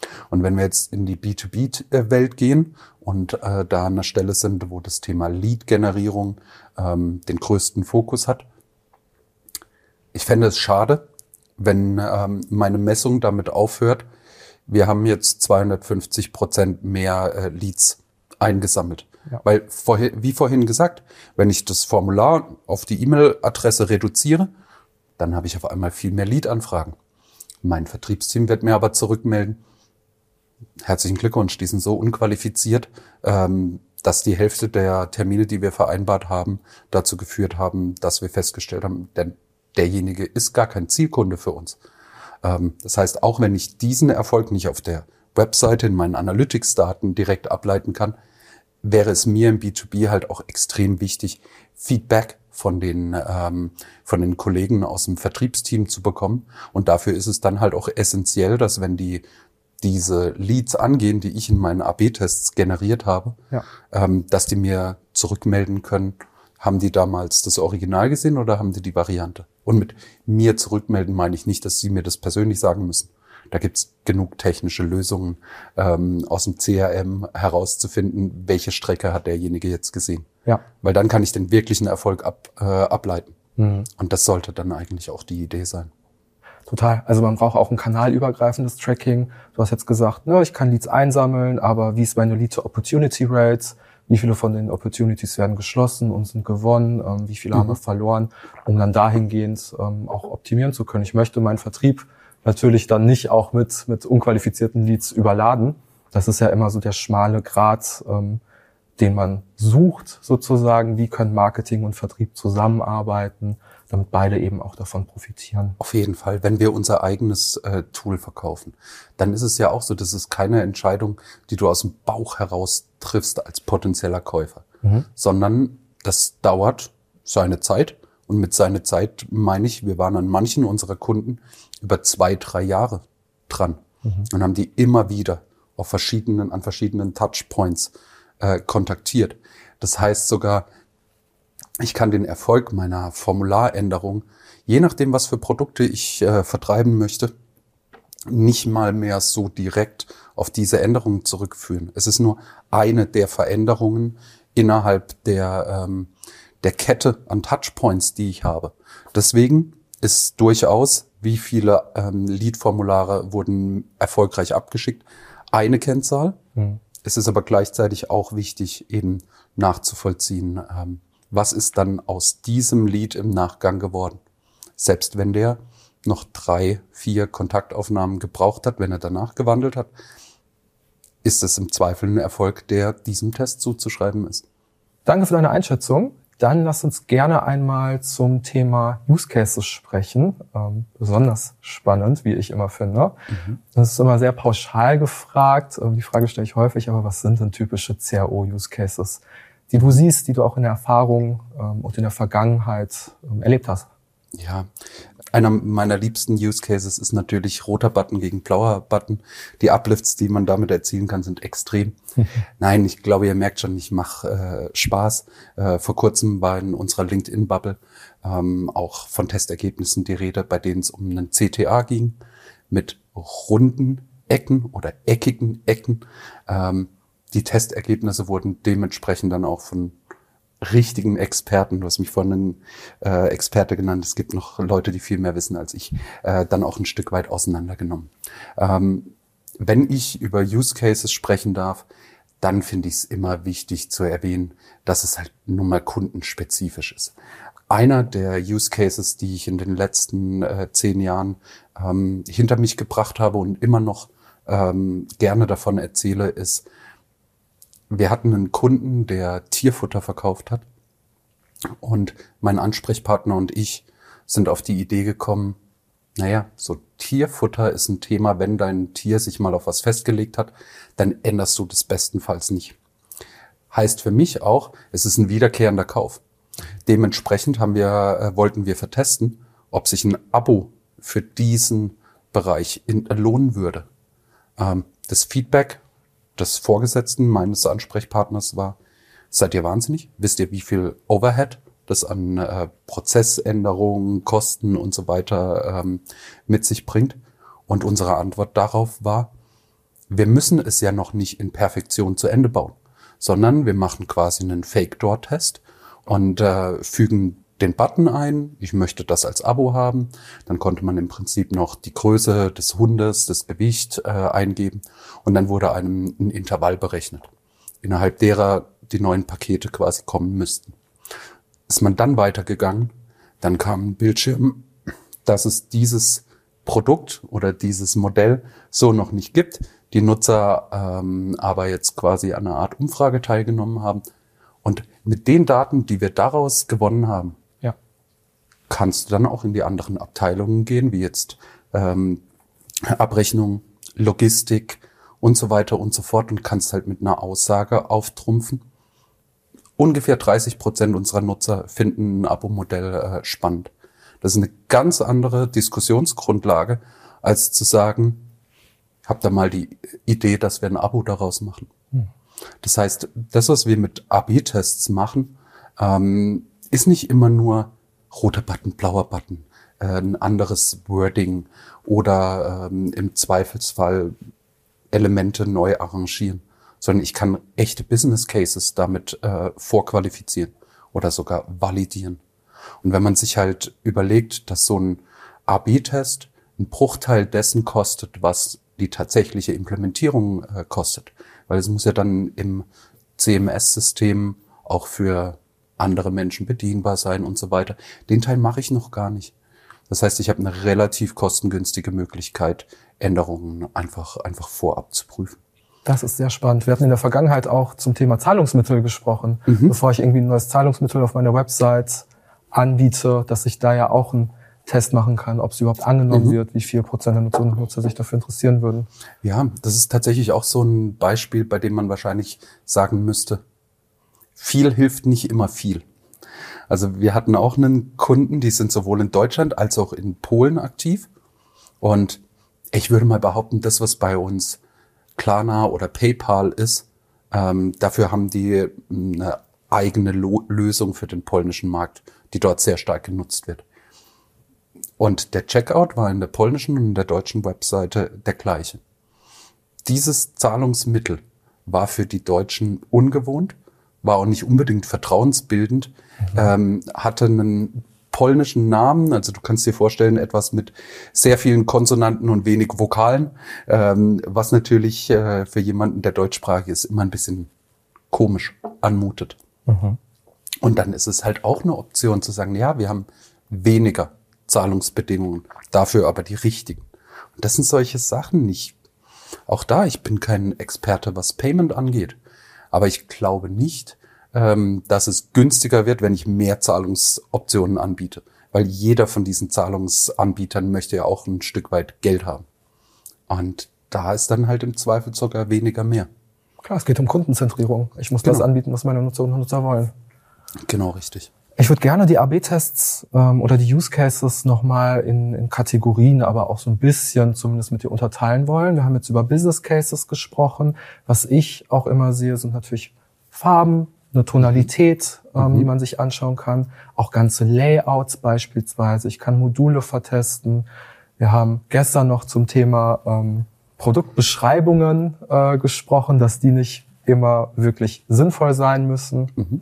Speaker 2: Und wenn wir jetzt in die B zwei B-Welt gehen und äh, da an einer Stelle sind, wo das Thema Lead-Generierung ähm, den größten Fokus hat, ich fände es schade, wenn ähm, meine Messung damit aufhört, wir haben jetzt zweihundertfünfzig Prozent mehr äh, Leads eingesammelt. Ja. Weil, vorhin, wie vorhin gesagt, wenn ich das Formular auf die E-Mail-Adresse reduziere, dann habe ich auf einmal viel mehr Lead-Anfragen. Mein Vertriebsteam wird mir aber zurückmelden, herzlichen Glückwunsch, die sind so unqualifiziert, ähm, dass die Hälfte der Termine, die wir vereinbart haben, dazu geführt haben, dass wir festgestellt haben, denn derjenige ist gar kein Zielkunde für uns. Ähm, das heißt, auch wenn ich diesen Erfolg nicht auf der Webseite in meinen Analytics-Daten direkt ableiten kann, wäre es mir im B zwei B halt auch extrem wichtig, Feedback von den ähm, von den Kollegen aus dem Vertriebsteam zu bekommen. Und dafür ist es dann halt auch essentiell, dass wenn die diese Leads angehen, die ich in meinen A B Tests generiert habe, ja. ähm, dass die mir zurückmelden können, haben die damals das Original gesehen oder haben die die Variante? Und mit mir zurückmelden meine ich nicht, dass sie mir das persönlich sagen müssen. Da gibt's genug technische Lösungen ähm, aus dem C R M herauszufinden, welche Strecke hat derjenige jetzt gesehen. Ja. Weil dann kann ich den wirklichen Erfolg ab, äh, ableiten. Mhm. Und das sollte dann eigentlich auch die Idee sein.
Speaker 1: Total. Also man braucht auch ein kanalübergreifendes Tracking. Du hast jetzt gesagt, ne, ich kann Leads einsammeln, aber wie ist meine Lead-to-Opportunity-Rates? Wie viele von den Opportunities werden geschlossen und sind gewonnen? Ähm, wie viele mhm. haben wir verloren? Um dann dahingehend ähm, auch optimieren zu können. Ich möchte meinen Vertrieb natürlich dann nicht auch mit mit unqualifizierten Leads überladen. Das ist ja immer so der schmale Grat, ähm, den man sucht sozusagen. Wie können Marketing und Vertrieb zusammenarbeiten, damit beide eben auch davon profitieren?
Speaker 2: Auf jeden Fall. Wenn wir unser eigenes äh, Tool verkaufen, dann ist es ja auch so, das ist keine Entscheidung, die du aus dem Bauch heraus triffst als potenzieller Käufer, mhm. sondern das dauert seine Zeit. Und mit seiner Zeit meine ich, wir waren an manchen unserer Kunden über zwei, drei Jahre dran mhm. und haben die immer wieder auf verschiedenen, an verschiedenen Touchpoints äh, kontaktiert. Das heißt sogar, ich kann den Erfolg meiner Formularänderung, je nachdem, was für Produkte ich äh, vertreiben möchte, nicht mal mehr so direkt auf diese Änderungen zurückführen. Es ist nur eine der Veränderungen innerhalb der ähm, der Kette an Touchpoints, die ich habe. Deswegen ist durchaus, wie viele ähm, Lead-Formulare wurden erfolgreich abgeschickt, eine Kennzahl. Mhm. Es ist aber gleichzeitig auch wichtig, eben nachzuvollziehen, ähm, was ist dann aus diesem Lead im Nachgang geworden. Selbst wenn der noch drei, vier Kontaktaufnahmen gebraucht hat, wenn er danach gewandelt hat, ist es im Zweifel ein Erfolg, der diesem Test zuzuschreiben ist.
Speaker 1: Danke für deine Einschätzung. Dann lass uns gerne einmal zum Thema Use Cases sprechen. Ähm, besonders spannend, wie ich immer finde. Mhm. Das ist immer sehr pauschal gefragt. Die Frage stelle ich häufig, aber was sind denn typische C R O-Use Cases, die du siehst, die du auch in der Erfahrung ähm, und in der Vergangenheit ähm, erlebt hast?
Speaker 2: Ja, einer meiner liebsten Use Cases ist natürlich roter Button gegen blauer Button. Die Uplifts, die man damit erzielen kann, sind extrem. Nein, ich glaube, ihr merkt schon, ich mache äh, Spaß. Äh, vor kurzem war in unserer LinkedIn-Bubble ähm, auch von Testergebnissen die Rede, bei denen es um einen C T A ging, mit runden Ecken oder eckigen Ecken. Ähm, die Testergebnisse wurden dementsprechend dann auch von richtigen Experten, du hast mich vorhin einen äh, Experte genannt, es gibt noch Leute, die viel mehr wissen als ich, äh, dann auch ein Stück weit auseinandergenommen. Ähm, wenn ich über Use Cases sprechen darf, dann finde ich es immer wichtig zu erwähnen, dass es halt nun mal kundenspezifisch ist. Einer der Use Cases, die ich in den letzten äh, zehn Jahren ähm, hinter mich gebracht habe und immer noch ähm, gerne davon erzähle, ist, wir hatten einen Kunden, der Tierfutter verkauft hat, und mein Ansprechpartner und ich sind auf die Idee gekommen, naja, so Tierfutter ist ein Thema, wenn dein Tier sich mal auf was festgelegt hat, dann änderst du das bestenfalls nicht. Heißt für mich auch, es ist ein wiederkehrender Kauf. Dementsprechend haben wir, äh, wollten wir vertesten, ob sich ein Abo für diesen Bereich in, äh, lohnen würde. Ähm, das Feedback des Vorgesetzten meines Ansprechpartners war: Seid ihr wahnsinnig? Wisst ihr, wie viel Overhead das an äh, Prozessänderungen, Kosten und so weiter ähm, mit sich bringt? Und unsere Antwort darauf war: wir müssen es ja noch nicht in Perfektion zu Ende bauen, sondern wir machen quasi einen Fake-Door-Test und äh, fügen den Button ein, ich möchte das als Abo haben. Dann konnte man im Prinzip noch die Größe des Hundes, das Gewicht äh, eingeben und dann wurde einem ein Intervall berechnet, innerhalb derer die neuen Pakete quasi kommen müssten. Ist man dann weitergegangen, dann kam ein Bildschirm, dass es dieses Produkt oder dieses Modell so noch nicht gibt. Die Nutzer ähm, aber jetzt quasi an einer Art Umfrage teilgenommen haben. Und mit den Daten, die wir daraus gewonnen haben,
Speaker 1: ja,
Speaker 2: kannst du dann auch in die anderen Abteilungen gehen, wie jetzt ähm, Abrechnung, Logistik und so weiter und so fort und kannst halt mit einer Aussage auftrumpfen. Ungefähr dreißig Prozent unserer Nutzer finden ein Abo-Modell äh, spannend. Das ist eine ganz andere Diskussionsgrundlage, als zu sagen, habt ihr mal die Idee, dass wir ein Abo daraus machen. Hm. Das heißt, das, was wir mit A B Tests machen, ähm, ist nicht immer nur roter Button, blauer Button, äh, ein anderes Wording oder ähm, im Zweifelsfall Elemente neu arrangieren, sondern ich kann echte Business Cases damit äh, vorqualifizieren oder sogar validieren. Und wenn man sich halt überlegt, dass so ein A B Test ein Bruchteil dessen kostet, was die tatsächliche Implementierung äh, kostet, weil es muss ja dann im C M S-System auch für andere Menschen bedienbar sein und so weiter. Den Teil mache ich noch gar nicht. Das heißt, ich habe eine relativ kostengünstige Möglichkeit, Änderungen einfach, einfach vorab zu prüfen.
Speaker 1: Das ist sehr spannend. Wir hatten in der Vergangenheit auch zum Thema Zahlungsmittel gesprochen. Mhm. Bevor ich irgendwie ein neues Zahlungsmittel auf meiner Website anbiete, dass ich da ja auch einen Test machen kann, ob es überhaupt angenommen mhm. wird, wie viel Prozent der Nutzerinnen und Nutzer sich dafür interessieren würden.
Speaker 2: Ja, das ist tatsächlich auch so ein Beispiel, bei dem man wahrscheinlich sagen müsste, viel hilft nicht immer viel. Also wir hatten auch einen Kunden, die sind sowohl in Deutschland als auch in Polen aktiv. Und ich würde mal behaupten, das, was bei uns Klarna oder PayPal ist, ähm, dafür haben die eine eigene Lo- Lösung für den polnischen Markt, die dort sehr stark genutzt wird. Und der Checkout war in der polnischen und in der deutschen Webseite der gleiche. Dieses Zahlungsmittel war für die Deutschen ungewohnt, war auch nicht unbedingt vertrauensbildend, mhm. ähm, hatte einen polnischen Namen, also du kannst dir vorstellen, etwas mit sehr vielen Konsonanten und wenig Vokalen, ähm, was natürlich äh, für jemanden, der deutschsprachig ist, immer ein bisschen komisch anmutet. Mhm. Und dann ist es halt auch eine Option zu sagen, ja, wir haben weniger Zahlungsbedingungen, dafür aber die richtigen. Und das sind solche Sachen nicht. Auch da, ich bin kein Experte, was Payment angeht, aber ich glaube nicht, ähm, dass es günstiger wird, wenn ich mehr Zahlungsoptionen anbiete, weil jeder von diesen Zahlungsanbietern möchte ja auch ein Stück weit Geld haben. Und da ist dann halt im Zweifel sogar weniger mehr.
Speaker 1: Klar, es geht um Kundenzentrierung. Ich muss genau. das anbieten, was meine Nutzerinnen und Nutzer wollen.
Speaker 2: Genau, richtig.
Speaker 1: Ich würde gerne die A B Tests ähm, oder die Use Cases nochmal in, in Kategorien, aber auch so ein bisschen zumindest mit dir unterteilen wollen. Wir haben jetzt über Business Cases gesprochen. Was ich auch immer sehe, sind natürlich Farben, eine Tonalität, ähm, mhm. die man sich anschauen kann. Auch ganze Layouts beispielsweise. Ich kann Module vertesten. Wir haben gestern noch zum Thema ähm, Produktbeschreibungen äh, gesprochen, dass die nicht immer wirklich sinnvoll sein müssen. Mhm.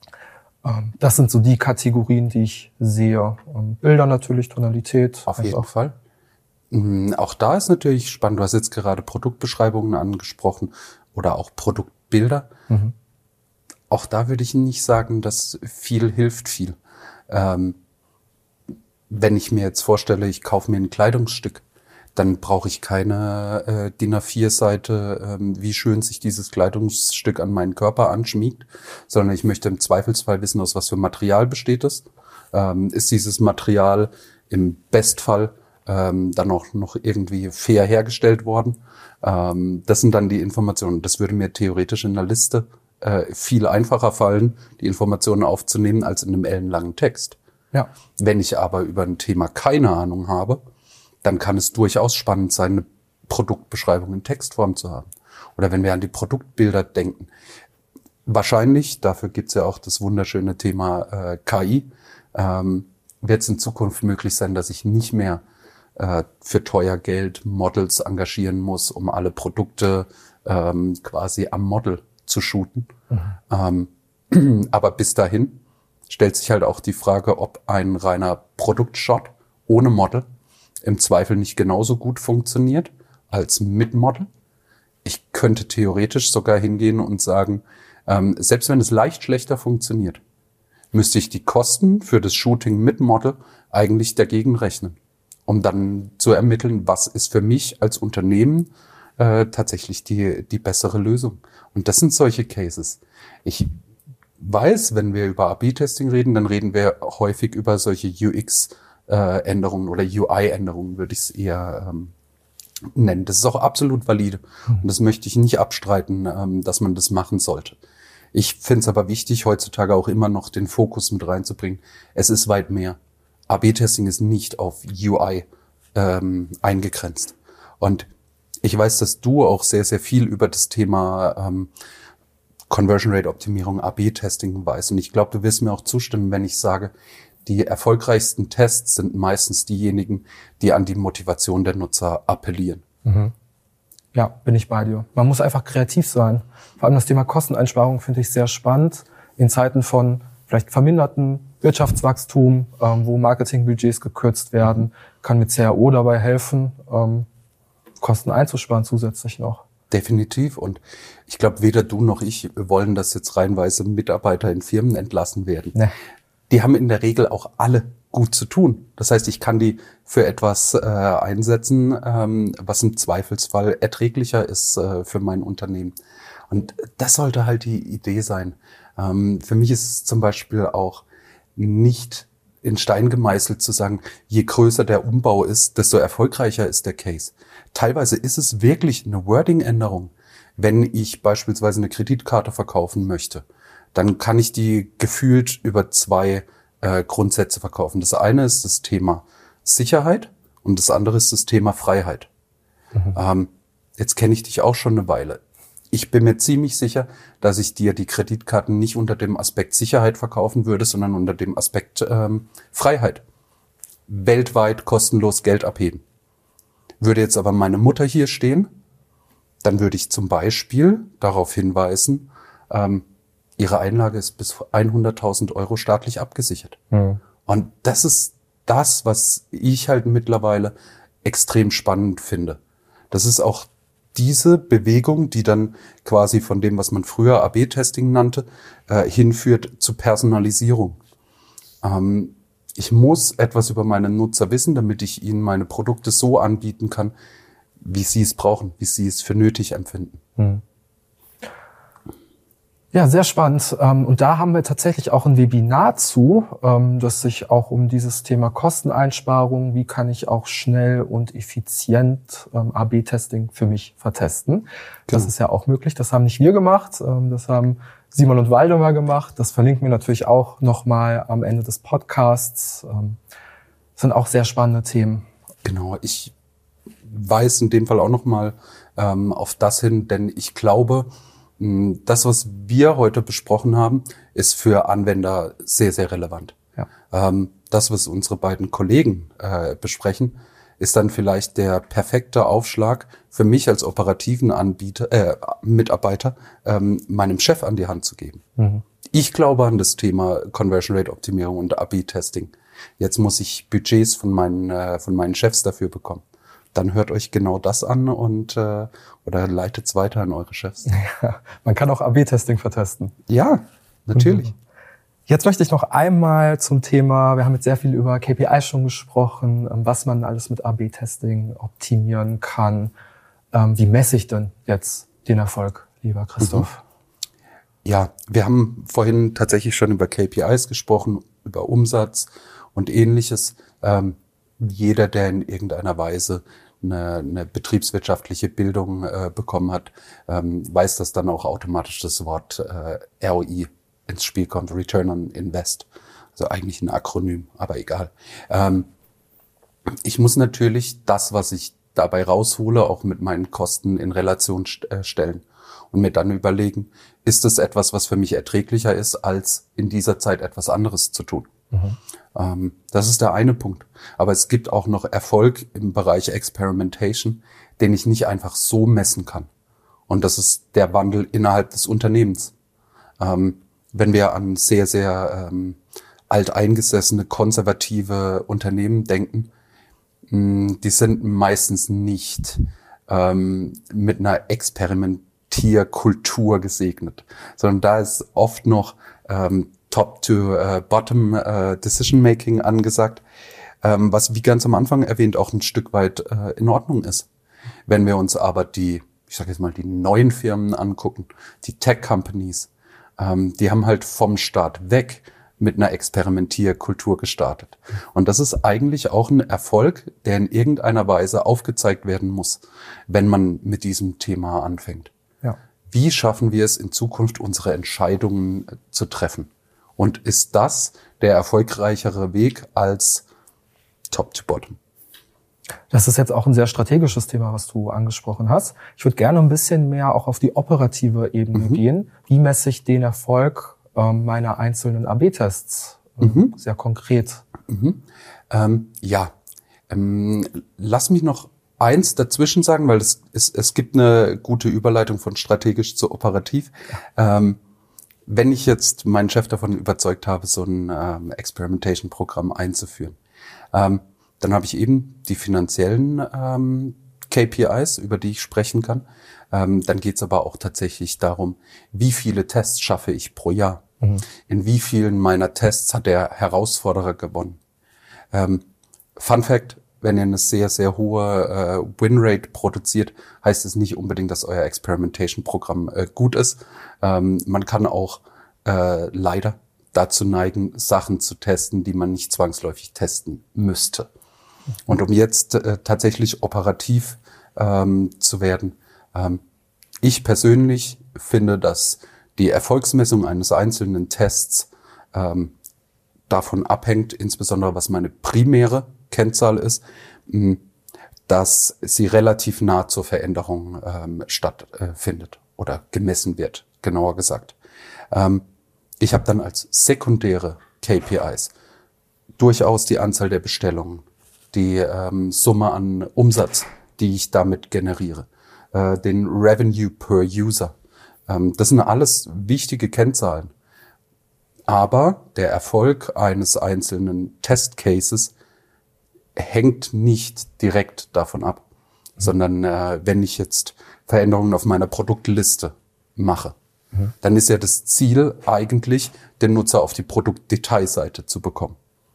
Speaker 1: Das sind so die Kategorien, die ich sehe. Bilder natürlich, Tonalität.
Speaker 2: Auf jeden Fall. Auch da ist natürlich spannend. Du hast jetzt gerade Produktbeschreibungen angesprochen oder auch Produktbilder. Mhm. Auch da würde ich nicht sagen, dass viel hilft viel. Ähm, wenn ich mir jetzt vorstelle, ich kaufe mir ein Kleidungsstück, dann brauche ich keine äh, D I N A vier Seite, ähm, wie schön sich dieses Kleidungsstück an meinen Körper anschmiegt, sondern ich möchte im Zweifelsfall wissen, aus was für Material besteht es. Ähm, ist dieses Material im Bestfall ähm, dann auch noch irgendwie fair hergestellt worden? Ähm, das sind dann die Informationen. Das würde mir theoretisch in einer Liste äh, viel einfacher fallen, die Informationen aufzunehmen, als in einem ellenlangen Text. Ja. Wenn ich aber über ein Thema keine Ahnung habe, dann kann es durchaus spannend sein, eine Produktbeschreibung in Textform zu haben. Oder wenn wir an die Produktbilder denken. Wahrscheinlich, dafür gibt's ja auch das wunderschöne Thema äh, K I, ähm, wird es in Zukunft möglich sein, dass ich nicht mehr äh, für teuer Geld Models engagieren muss, um alle Produkte ähm, quasi am Model zu shooten. Mhm. Ähm, aber bis dahin stellt sich halt auch die Frage, ob ein reiner Produktshot ohne Model im Zweifel nicht genauso gut funktioniert als mit Model. Ich könnte theoretisch sogar hingehen und sagen, ähm, selbst wenn es leicht schlechter funktioniert, müsste ich die Kosten für das Shooting mit Model eigentlich dagegen rechnen, um dann zu ermitteln, was ist für mich als Unternehmen äh, tatsächlich die die bessere Lösung. Und das sind solche Cases. Ich weiß, wenn wir über A B Testing reden, dann reden wir häufig über solche U X-Änderungen äh, oder U I-Änderungen, würde ich es eher ähm, nennen. Das ist auch absolut valide. Und das möchte ich nicht abstreiten, ähm, dass man das machen sollte. Ich finde es aber wichtig, heutzutage auch immer noch den Fokus mit reinzubringen. Es ist weit mehr. A B Testing ist nicht auf U I ähm, eingegrenzt. Und ich weiß, dass du auch sehr, sehr viel über das Thema ähm, Conversion Rate Optimierung, A B Testing weißt. Und ich glaube, du wirst mir auch zustimmen, wenn ich sage, die erfolgreichsten Tests sind meistens diejenigen, die an die Motivation der Nutzer appellieren.
Speaker 1: Mhm. Ja, bin ich bei dir. Man muss einfach kreativ sein. Vor allem das Thema Kosteneinsparung finde ich sehr spannend. In Zeiten von vielleicht vermindertem Wirtschaftswachstum, ähm, wo Marketingbudgets gekürzt werden, kann mit C R O dabei helfen, ähm, Kosten einzusparen zusätzlich noch.
Speaker 2: Definitiv. Und ich glaube, weder du noch ich wollen, dass jetzt reihenweise Mitarbeiter in Firmen entlassen werden. Nee. Die haben in der Regel auch alle gut zu tun. Das heißt, ich kann die für etwas äh, einsetzen, ähm, was im Zweifelsfall erträglicher ist äh, für mein Unternehmen. Und das sollte halt die Idee sein. Ähm, für mich ist es zum Beispiel auch nicht in Stein gemeißelt zu sagen, je größer der Umbau ist, desto erfolgreicher ist der Case. Teilweise ist es wirklich eine Wording-Änderung. Wenn ich beispielsweise eine Kreditkarte verkaufen möchte, dann kann ich die gefühlt über zwei äh, Grundsätze verkaufen. Das eine ist das Thema Sicherheit und das andere ist das Thema Freiheit. Mhm. Ähm, jetzt kenne ich dich auch schon eine Weile. Ich bin mir ziemlich sicher, dass ich dir die Kreditkarten nicht unter dem Aspekt Sicherheit verkaufen würde, sondern unter dem Aspekt ähm, Freiheit. Weltweit kostenlos Geld abheben. Würde jetzt aber meine Mutter hier stehen, dann würde ich zum Beispiel darauf hinweisen, ähm, ihre Einlage ist bis hunderttausend Euro staatlich abgesichert. Mhm. Und das ist das, was ich halt mittlerweile extrem spannend finde. Das ist auch diese Bewegung, die dann quasi von dem, was man früher A B Testing nannte, äh, hinführt zu Personalisierung. Ähm, ich muss etwas über meine Nutzer wissen, damit ich ihnen meine Produkte so anbieten kann, wie sie es brauchen, wie sie es für nötig empfinden.
Speaker 1: Mhm. Ja, sehr spannend. Und da haben wir tatsächlich auch ein Webinar zu, das sich auch um dieses Thema Kosteneinsparung, wie kann ich auch schnell und effizient A B Testing für mich vertesten. Das genau. ist ja auch möglich. Das haben nicht wir gemacht, das haben Simon und Waldemar gemacht. Das verlinken wir natürlich auch nochmal am Ende des Podcasts. Das sind auch sehr spannende Themen.
Speaker 2: Genau, ich weise in dem Fall auch nochmal ähm, auf das hin, denn ich glaube, das, was wir heute besprochen haben, ist für Anwender sehr, sehr relevant. Ja. Ähm, das, was unsere beiden Kollegen äh, besprechen, ist dann vielleicht der perfekte Aufschlag für mich als operativen Anbieter, äh, Mitarbeiter, ähm, meinem Chef an die Hand zu geben. Mhm. Ich glaube an das Thema Conversion Rate Optimierung und A B Testing. Jetzt muss ich Budgets von meinen, äh, von meinen Chefs dafür bekommen. Dann hört euch genau das an und äh, oder leitet es weiter an eure Chefs.
Speaker 1: Ja, man kann auch A B Testing vertesten.
Speaker 2: Ja, natürlich.
Speaker 1: Jetzt möchte ich noch einmal zum Thema, wir haben jetzt sehr viel über K P Is schon gesprochen, was man alles mit A B Testing optimieren kann. Wie messe ich denn jetzt den Erfolg, lieber Christoph?
Speaker 2: Ja, wir haben vorhin tatsächlich schon über K P Is gesprochen, über Umsatz und Ähnliches. Ähm, Jeder, der in irgendeiner Weise eine, eine betriebswirtschaftliche Bildung äh, bekommen hat, ähm, weiß, dass dann auch automatisch das Wort äh, R O I ins Spiel kommt, Return on Invest. Also eigentlich ein Akronym, aber egal. Ähm, ich muss natürlich das, was ich dabei raushole, auch mit meinen Kosten in Relation st- äh, stellen und mir dann überlegen, ist es etwas, was für mich erträglicher ist, als in dieser Zeit etwas anderes zu tun. Mhm. Ähm, das ist der eine Punkt. Aber es gibt auch noch Erfolg im Bereich Experimentation, den ich nicht einfach so messen kann. Und das ist der Wandel innerhalb des Unternehmens. Ähm, wenn wir an sehr, sehr ähm, alteingesessene, konservative Unternehmen denken, mh, die sind meistens nicht ähm, mit einer Experimentierkultur gesegnet, sondern da ist oft noch ähm, Top-to-Bottom-Decision-Making äh, angesagt, ähm, was wie ganz am Anfang erwähnt auch ein Stück weit äh, in Ordnung ist. Wenn wir uns aber die, ich sage jetzt mal, die neuen Firmen angucken, die Tech-Companies, ähm, die haben halt vom Start weg mit einer Experimentierkultur gestartet. Und das ist eigentlich auch ein Erfolg, der in irgendeiner Weise aufgezeigt werden muss, wenn man mit diesem Thema anfängt.
Speaker 1: Ja.
Speaker 2: Wie schaffen wir es in Zukunft, unsere Entscheidungen zu treffen? Und ist das der erfolgreichere Weg als Top to Bottom?
Speaker 1: Das ist jetzt auch ein sehr strategisches Thema, was du angesprochen hast. Ich würde gerne ein bisschen mehr auch auf die operative Ebene mhm. gehen. Wie messe ich den Erfolg ähm, meiner einzelnen A B Tests äh, mhm. sehr konkret?
Speaker 2: Mhm. Ähm, ja, ähm, lass mich noch eins dazwischen sagen, weil es, es, es gibt eine gute Überleitung von strategisch zu operativ. Ja. Ähm, wenn ich jetzt meinen Chef davon überzeugt habe, so ein ähm, Experimentation-Programm einzuführen, ähm, dann habe ich eben die finanziellen ähm, K P Is, über die ich sprechen kann. Ähm, dann geht es aber auch tatsächlich darum, wie viele Tests schaffe ich pro Jahr. Mhm. In wie vielen meiner Tests hat der Herausforderer gewonnen. Ähm, Fun Fact, wenn ihr eine sehr, sehr hohe äh, Winrate produziert, heißt es nicht unbedingt, dass euer Experimentation-Programm äh, gut ist. Ähm, man kann auch äh, leider dazu neigen, Sachen zu testen, die man nicht zwangsläufig testen müsste. Und um jetzt äh, tatsächlich operativ ähm, zu werden, ähm, ich persönlich finde, dass die Erfolgsmessung eines einzelnen Tests ähm, davon abhängt, insbesondere was meine primäre Kennzahl ist, mh, dass sie relativ nah zur Veränderung ähm, stattfindet äh, oder gemessen wird, genauer gesagt. Ähm, ich habe dann als sekundäre K P Is durchaus die Anzahl der Bestellungen, die ähm, Summe an Umsatz, die ich damit generiere, äh, den Revenue per User. Ähm, das sind alles wichtige Kennzahlen. Aber der Erfolg eines einzelnen Testcases hängt nicht direkt davon ab, mhm. sondern äh, wenn ich jetzt Veränderungen auf meiner Produktliste mache, mhm. dann ist ja das Ziel eigentlich, den Nutzer auf die Produktdetailseite zu bekommen.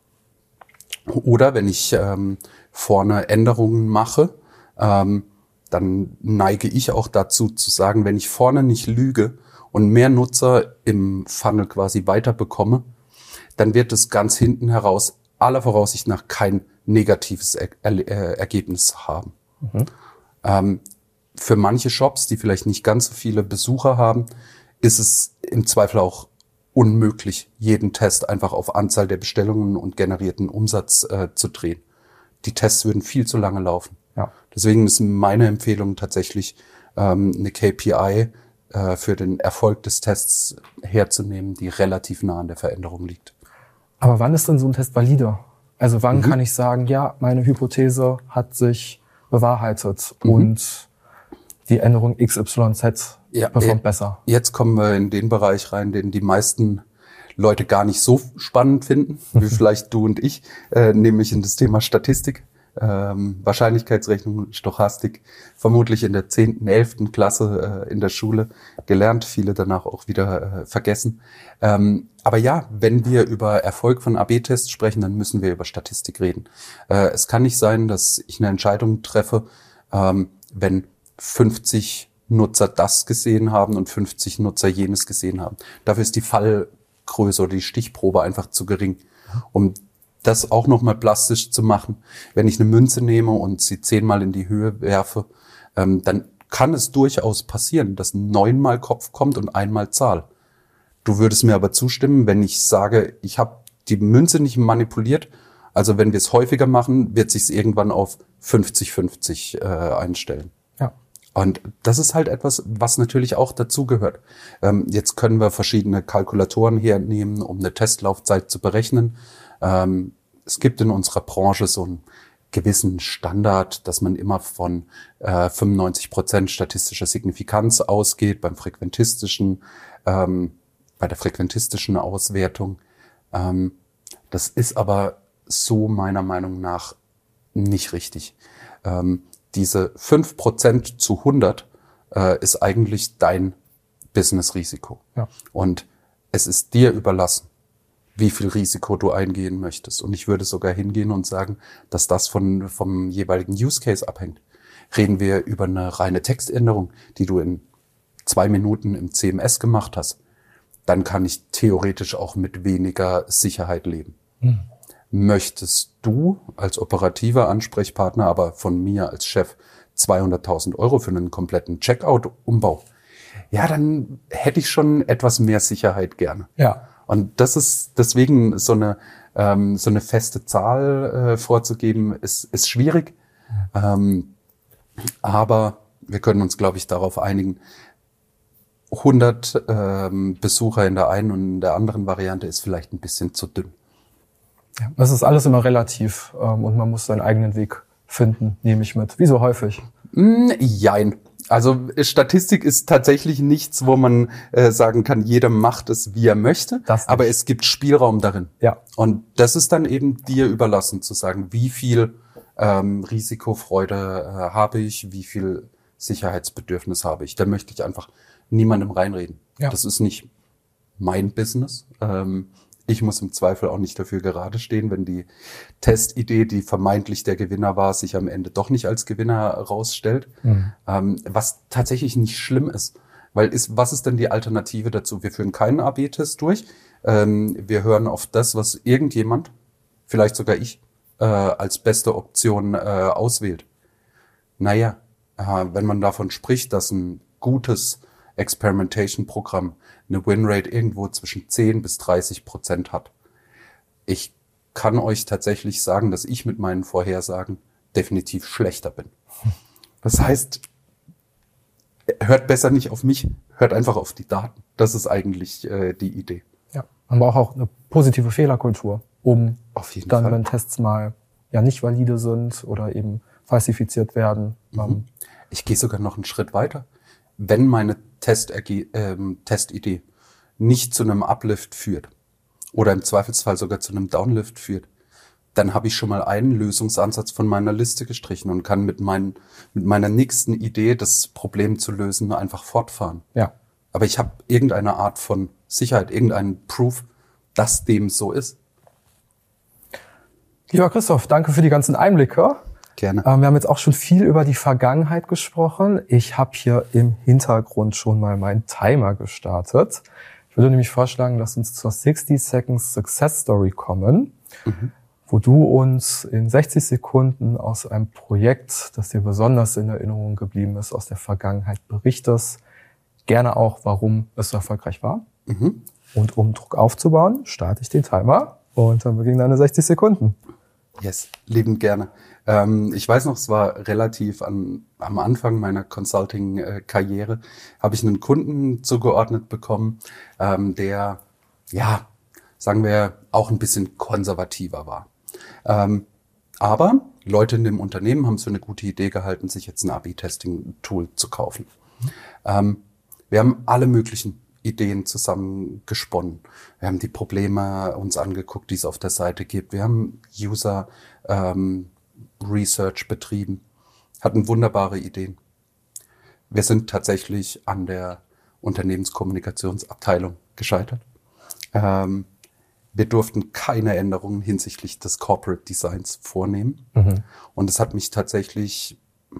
Speaker 2: Oder wenn ich ähm, vorne Änderungen mache, ähm, dann neige ich auch dazu zu sagen, wenn ich vorne nicht lüge und mehr Nutzer im Funnel quasi weiter bekomme, dann wird es ganz hinten heraus aller Voraussicht nach kein negatives er- er- Ergebnis haben. Mhm. Ähm, für manche Shops, die vielleicht nicht ganz so viele Besucher haben, ist es im Zweifel auch unmöglich, jeden Test einfach auf Anzahl der Bestellungen und generierten Umsatz äh, zu drehen. Die Tests würden viel zu lange laufen. Ja. Deswegen ist meine Empfehlung tatsächlich, ähm, eine K P I äh, für den Erfolg des Tests herzunehmen, die relativ nah an der Veränderung liegt.
Speaker 1: Aber wann ist denn so ein Test valide? Also wann mhm. kann ich sagen, ja, meine Hypothese hat sich bewahrheitet mhm. und die Änderung X Y Z ja, performt besser?
Speaker 2: Jetzt kommen wir in den Bereich rein, den die meisten Leute gar nicht so spannend finden, wie vielleicht du und ich, äh, nämlich in das Thema Statistik, ähm, Wahrscheinlichkeitsrechnung, Stochastik, vermutlich in der zehnten, elften Klasse äh, in der Schule gelernt, viele danach auch wieder äh, vergessen. Ähm, aber ja, wenn wir über Erfolg von A B Tests sprechen, dann müssen wir über Statistik reden. Äh, es kann nicht sein, dass ich eine Entscheidung treffe, ähm, wenn fünfzig Nutzer das gesehen haben und fünfzig Nutzer jenes gesehen haben. Dafür ist die Fallgröße oder die Stichprobe einfach zu gering. Um das auch nochmal plastisch zu machen, wenn ich eine Münze nehme und sie zehnmal in die Höhe werfe, ähm, dann kann es durchaus passieren, dass neunmal Kopf kommt und einmal Zahl. Du würdest mir aber zustimmen, wenn ich sage, ich habe die Münze nicht manipuliert, also wenn wir es häufiger machen, wird sich es irgendwann auf fünfzig fünfzig äh, einstellen.
Speaker 1: Ja.
Speaker 2: Und das ist halt etwas, was natürlich auch dazugehört. Ähm, jetzt können wir verschiedene Kalkulatoren hernehmen, um eine Testlaufzeit zu berechnen. Ähm, es gibt in unserer Branche so einen gewissen Standard, dass man immer von äh, fünfundneunzig Prozent statistischer Signifikanz ausgeht beim frequentistischen, ähm, bei der frequentistischen Auswertung. Ähm, das ist aber so meiner Meinung nach nicht richtig. Ähm, diese fünf Prozent zu hundert äh, ist eigentlich dein Business-Risiko.
Speaker 1: Ja.
Speaker 2: Und es ist dir überlassen, wie viel Risiko du eingehen möchtest. Und ich würde sogar hingehen und sagen, dass das von, vom jeweiligen Use Case abhängt. Reden wir über eine reine Textänderung, die du in zwei Minuten im C M S gemacht hast, dann kann ich theoretisch auch mit weniger Sicherheit leben. Mhm. Möchtest du als operativer Ansprechpartner, aber von mir als Chef zweihunderttausend Euro für einen kompletten Checkout-Umbau, ja, dann hätte ich schon etwas mehr Sicherheit gerne.
Speaker 1: Ja.
Speaker 2: Und das ist deswegen so eine ähm, so eine feste Zahl äh, vorzugeben, ist ist schwierig. Ähm, aber wir können uns, glaube ich, darauf einigen, hundert ähm, Besucher in der einen und in der anderen Variante ist vielleicht ein bisschen zu dünn.
Speaker 1: Ja, das ist alles immer relativ ähm, und man muss seinen eigenen Weg finden, nehme ich mit. Wie so häufig?
Speaker 2: Mm, jein. Also Statistik ist tatsächlich nichts, wo man äh, sagen kann, jeder macht es, wie er möchte, aber es gibt Spielraum darin.
Speaker 1: Ja.
Speaker 2: Und das ist dann eben dir überlassen, zu sagen, wie viel ähm, Risikofreude äh, habe ich, wie viel Sicherheitsbedürfnis habe ich. Da möchte ich einfach niemandem reinreden.
Speaker 1: Ja.
Speaker 2: Das ist nicht mein Business. Ähm, ich muss im Zweifel auch nicht dafür gerade stehen, wenn die Testidee, die vermeintlich der Gewinner war, sich am Ende doch nicht als Gewinner herausstellt. Mhm. Ähm, was tatsächlich nicht schlimm ist. Weil ist, was ist denn die Alternative dazu? Wir führen keinen A B Test durch. Ähm, wir hören auf das, was irgendjemand, vielleicht sogar ich, äh, als beste Option äh, auswählt. Naja, äh, wenn man davon spricht, dass ein gutes Experimentation-Programm eine Winrate irgendwo zwischen zehn bis dreißig Prozent hat. Ich kann euch tatsächlich sagen, dass ich mit meinen Vorhersagen definitiv schlechter bin. Das heißt, hört besser nicht auf mich, hört einfach auf die Daten. Das ist eigentlich äh, die Idee.
Speaker 1: Ja, man braucht auch eine positive Fehlerkultur, um
Speaker 2: auf jeden
Speaker 1: dann,
Speaker 2: Fall,
Speaker 1: wenn Tests mal ja nicht valide sind oder eben falsifiziert werden.
Speaker 2: Mhm. Ich gehe sogar noch einen Schritt weiter. Wenn meine Testerge- ähm, Testidee nicht zu einem Uplift führt oder im Zweifelsfall sogar zu einem Downlift führt, dann habe ich schon mal einen Lösungsansatz von meiner Liste gestrichen und kann mit, meinen, mit meiner nächsten Idee, das Problem zu lösen, einfach fortfahren.
Speaker 1: Ja.
Speaker 2: Aber ich habe irgendeine Art von Sicherheit, irgendeinen Proof, dass dem so ist.
Speaker 1: Lieber Christoph, danke für die ganzen Einblicke.
Speaker 2: Gerne.
Speaker 1: Ähm, wir haben jetzt auch schon viel über die Vergangenheit gesprochen. Ich habe hier im Hintergrund schon mal meinen Timer gestartet. Ich würde nämlich vorschlagen, lass uns zur sixty Seconds Success Story kommen, mhm. wo du uns in sechzig Sekunden aus einem Projekt, das dir besonders in Erinnerung geblieben ist, aus der Vergangenheit berichtest. Gerne auch, warum es so erfolgreich war. Mhm. Und um Druck aufzubauen, starte ich den Timer und dann beginnen deine sechzig Sekunden.
Speaker 2: Yes, liebend gerne. Ähm, ich weiß noch, es war relativ an, am Anfang meiner Consulting-Karriere, habe ich einen Kunden zugeordnet bekommen, ähm, der, ja, sagen wir, auch ein bisschen konservativer war. Ähm, aber Leute in dem Unternehmen haben es für eine gute Idee gehalten, sich jetzt ein A B-Testing-Tool zu kaufen. Mhm. Ähm, wir haben alle möglichen Ideen zusammengesponnen. Wir haben die Probleme uns angeguckt, die es auf der Seite gibt. Wir haben User ähm, Research betrieben, hatten wunderbare Ideen. Wir sind tatsächlich an der Unternehmenskommunikationsabteilung gescheitert. Ähm, wir durften keine Änderungen hinsichtlich des Corporate Designs vornehmen. Mhm. Und es hat mich tatsächlich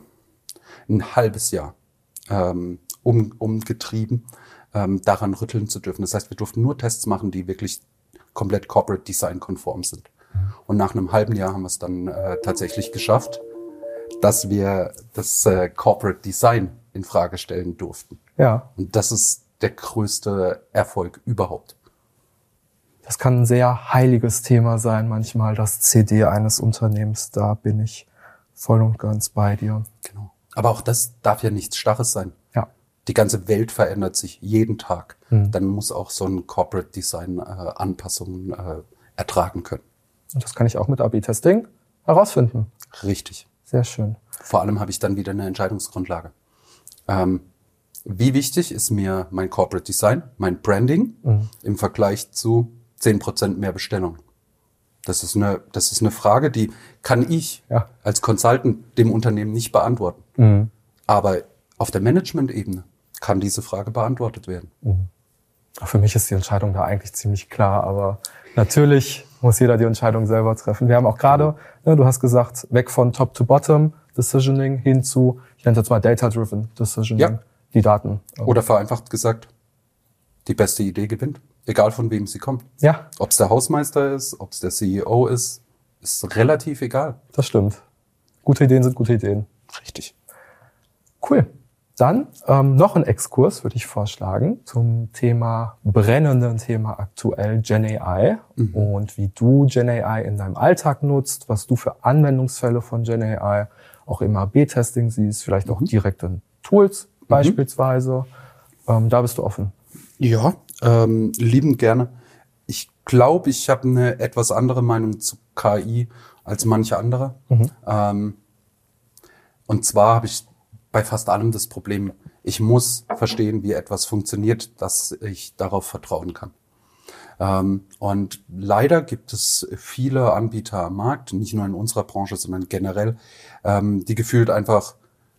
Speaker 2: ein halbes Jahr ähm, um, umgetrieben, ähm, daran rütteln zu dürfen. Das heißt, wir durften nur Tests machen, die wirklich komplett Corporate Design konform sind. Und nach einem halben Jahr haben wir es dann äh, tatsächlich geschafft, dass wir das äh, Corporate Design in Frage stellen durften.
Speaker 1: Ja.
Speaker 2: Und das ist der größte Erfolg überhaupt.
Speaker 1: Das kann ein sehr heiliges Thema sein, manchmal das C D eines Unternehmens. Da bin ich voll und ganz bei dir.
Speaker 2: Genau. Aber auch das darf ja nichts Starres sein.
Speaker 1: Ja.
Speaker 2: Die ganze Welt verändert sich jeden Tag.
Speaker 1: Mhm.
Speaker 2: Dann muss auch so ein Corporate Design äh, Anpassungen äh, ertragen können.
Speaker 1: Und das kann ich auch mit A B Testing herausfinden.
Speaker 2: Richtig.
Speaker 1: Sehr schön.
Speaker 2: Vor allem habe ich dann wieder eine Entscheidungsgrundlage. Ähm, wie wichtig ist mir mein Corporate Design, mein Branding mhm. im Vergleich zu zehn Prozent mehr Bestellungen? Das ist eine, das ist eine Frage, die kann ich ja. als Consultant dem Unternehmen nicht beantworten. Mhm. Aber auf der Management-Ebene kann diese Frage beantwortet werden.
Speaker 1: Mhm. Für mich ist die Entscheidung da eigentlich ziemlich klar, aber natürlich muss jeder die Entscheidung selber treffen. Wir haben auch gerade, ne, du hast gesagt, weg von Top-to-Bottom Decisioning hin zu, ich nenne es jetzt mal Data-Driven Decisioning, ja. die Daten.
Speaker 2: Oder vereinfacht gesagt, die beste Idee gewinnt, egal von wem sie kommt.
Speaker 1: Ja.
Speaker 2: Ob es der Hausmeister ist, ob es der C E O ist, ist relativ egal.
Speaker 1: Das stimmt. Gute Ideen sind gute Ideen.
Speaker 2: Richtig.
Speaker 1: Cool. Dann ähm, noch ein Exkurs würde ich vorschlagen zum Thema, brennenden Thema aktuell, Gen A I mhm. und wie du Gen A I in deinem Alltag nutzt, was du für Anwendungsfälle von Gen A I auch im A B Testing siehst, vielleicht auch mhm. direkt in Tools mhm. beispielsweise. Ähm, da bist du offen.
Speaker 2: Ja, ähm, liebend gerne. Ich glaube, ich habe eine etwas andere Meinung zu K I als manche andere. Mhm. Ähm, und zwar habe ich bei fast allem das Problem, ich muss verstehen, wie etwas funktioniert, dass ich darauf vertrauen kann. Ähm, und leider gibt es viele Anbieter am Markt, nicht nur in unserer Branche, sondern generell, ähm, die gefühlt einfach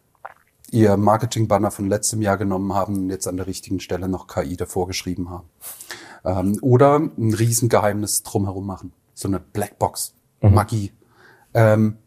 Speaker 2: ihr Marketing-Banner von letztem Jahr genommen haben und jetzt an der richtigen Stelle noch K I davor geschrieben haben. Ähm, oder ein Riesengeheimnis drumherum machen. So eine Blackbox, mhm. Magie. Ähm,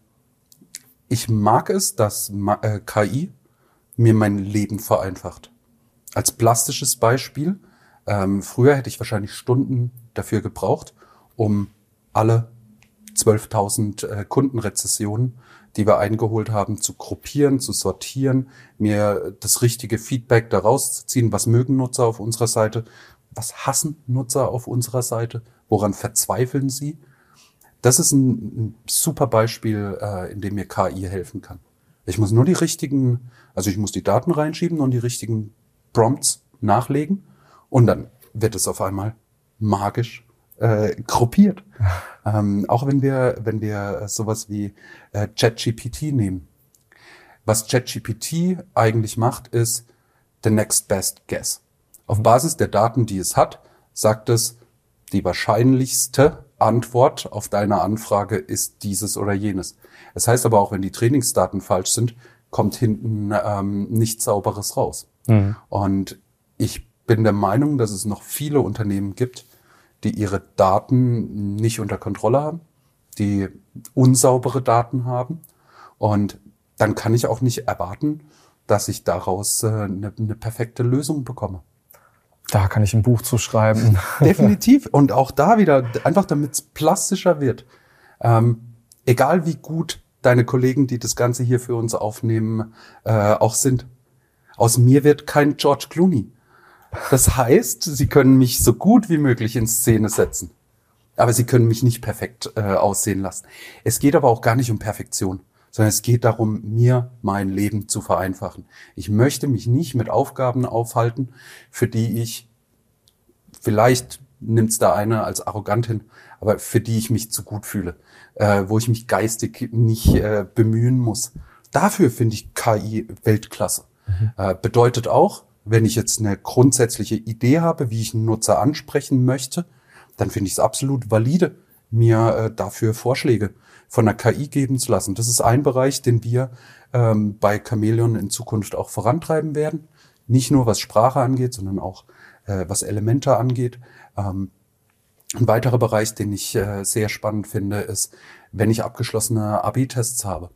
Speaker 2: ich mag es, dass Ma- äh, K I mir mein Leben vereinfacht. Als plastisches Beispiel, ähm, früher hätte ich wahrscheinlich Stunden dafür gebraucht, um alle zwölftausend äh, Kundenrezessionen, die wir eingeholt haben, zu gruppieren, zu sortieren, mir das richtige Feedback daraus zu ziehen, was mögen Nutzer auf unserer Seite, was hassen Nutzer auf unserer Seite, woran verzweifeln sie. Das ist ein, ein super Beispiel, äh, in dem mir K I helfen kann. Ich muss nur die richtigen, also ich muss die Daten reinschieben und die richtigen Prompts nachlegen und dann wird es auf einmal magisch äh, gruppiert. ähm, auch wenn wir, wenn wir sowas wie äh, ChatGPT nehmen. Was ChatGPT eigentlich macht, ist the next best guess. Auf Basis der Daten, die es hat, sagt es, die wahrscheinlichste Antwort auf deine Anfrage ist dieses oder jenes. Das heißt aber auch, wenn die Trainingsdaten falsch sind, kommt hinten ähm, nichts Sauberes raus. Mhm. Und ich bin der Meinung, dass es noch viele Unternehmen gibt, die ihre Daten nicht unter Kontrolle haben, die unsaubere Daten haben. Und dann kann ich auch nicht erwarten, dass ich daraus äh, eine, eine perfekte Lösung bekomme.
Speaker 1: Da kann ich ein Buch zu schreiben.
Speaker 2: Definitiv. Und auch da wieder, einfach damit es plastischer wird. Ähm, egal wie gut deine Kollegen, die das Ganze hier für uns aufnehmen, äh, auch sind. Aus mir wird kein George Clooney. Das heißt, sie können mich so gut wie möglich in Szene setzen. Aber sie können mich nicht perfekt äh, aussehen lassen. Es geht aber auch gar nicht um Perfektion, sondern es geht darum, mir mein Leben zu vereinfachen. Ich möchte mich nicht mit Aufgaben aufhalten, für die ich, vielleicht nimmt's da einer als arrogant hin, aber für die ich mich zu gut fühle, äh, wo ich mich geistig nicht äh, bemühen muss. Dafür finde ich K I Weltklasse. Mhm. Äh, bedeutet auch, wenn ich jetzt eine grundsätzliche Idee habe, wie ich einen Nutzer ansprechen möchte, dann finde ich es absolut valide, mir äh, dafür Vorschläge von der K I geben zu lassen. Das ist ein Bereich, den wir ähm, bei Chameleon in Zukunft auch vorantreiben werden. Nicht nur was Sprache angeht, sondern auch äh, was Elemente angeht. Ähm, ein weiterer Bereich, den ich äh, sehr spannend finde, ist, wenn ich abgeschlossene A B Tests habe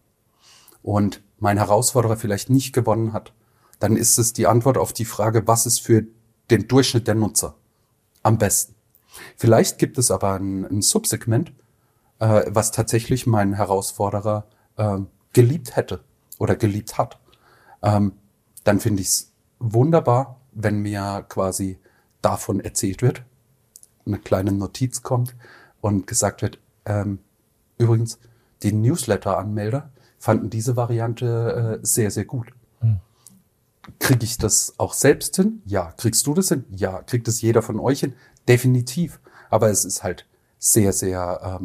Speaker 2: und mein Herausforderer vielleicht nicht gewonnen hat, dann ist es die Antwort auf die Frage, was ist für den Durchschnitt der Nutzer am besten. Vielleicht gibt es aber ein, ein Subsegment, äh, was tatsächlich mein Herausforderer äh, geliebt hätte oder geliebt hat. Ähm, dann finde ich es wunderbar, wenn mir quasi davon erzählt wird, eine kleine Notiz kommt und gesagt wird, ähm, übrigens, die Newsletter-Anmelder fanden diese Variante äh, sehr, sehr gut. Hm. Kriege ich das auch selbst hin? Ja. Kriegst du das hin? Ja. Kriegt es jeder von euch hin? Definitiv. Aber es ist halt sehr, sehr ähm,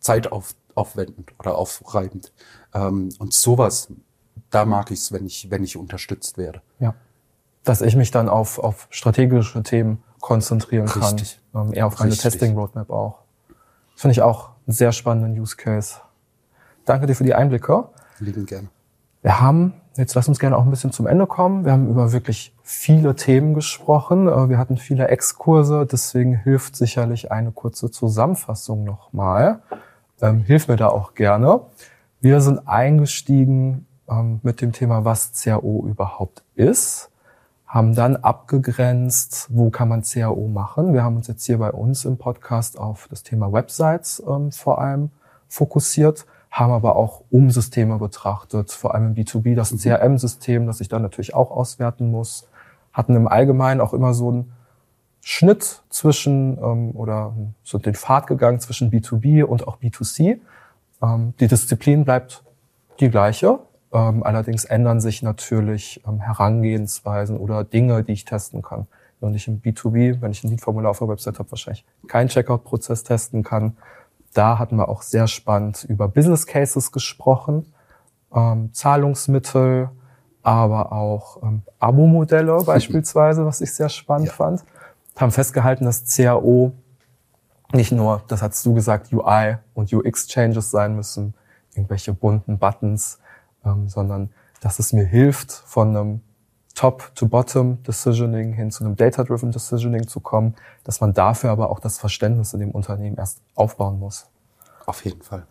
Speaker 2: Zeit auf, aufwendend oder aufreibend. Ähm, und sowas, da mag ich es, wenn ich, wenn ich unterstützt werde.
Speaker 1: Ja. Dass ich mich dann auf, auf strategische Themen konzentrieren kann.
Speaker 2: Richtig.
Speaker 1: Ähm, eher auf meine
Speaker 2: Richtig.
Speaker 1: Testing-Roadmap auch. Das finde ich auch einen sehr spannenden Use Case. Danke dir für die Einblicke.
Speaker 2: Lieben gerne.
Speaker 1: Wir haben, jetzt lass uns gerne auch ein bisschen zum Ende kommen. Wir haben über wirklich viele Themen gesprochen. Wir hatten viele Exkurse, deswegen hilft sicherlich eine kurze Zusammenfassung nochmal. Ähm, hilf mir da auch gerne. Wir sind eingestiegen ähm, mit dem Thema, was C A O überhaupt ist, haben dann abgegrenzt, wo kann man C A O machen. Wir haben uns jetzt hier bei uns im Podcast auf das Thema Websites ähm, vor allem fokussiert, haben aber auch Umsysteme betrachtet, vor allem im B zwei B, das C R M-System, das ich dann natürlich auch auswerten muss, hatten im Allgemeinen auch immer so einen Schnitt zwischen ähm, oder so den Pfad gegangen zwischen B zwei B und auch B zwei C. Ähm, die Disziplin bleibt die gleiche, ähm, allerdings ändern sich natürlich ähm, Herangehensweisen oder Dinge, die ich testen kann. Wenn ich im B zwei B, wenn ich ein Lead-Formular auf der Website habe, wahrscheinlich keinen Checkout-Prozess testen kann. Da hatten wir auch sehr spannend über Business Cases gesprochen, ähm, Zahlungsmittel, aber auch ähm, Abo-Modelle beispielsweise, was ich sehr spannend ja. fand. Haben festgehalten, dass C A O nicht nur, das hast du gesagt, U I und U X-Changes sein müssen, irgendwelche bunten Buttons, ähm, sondern dass es mir hilft, von einem Top-to-Bottom-Decisioning hin zu einem Data-Driven Decisioning zu kommen, dass man dafür aber auch das Verständnis in dem Unternehmen erst aufbauen muss.
Speaker 2: Auf jeden Fall.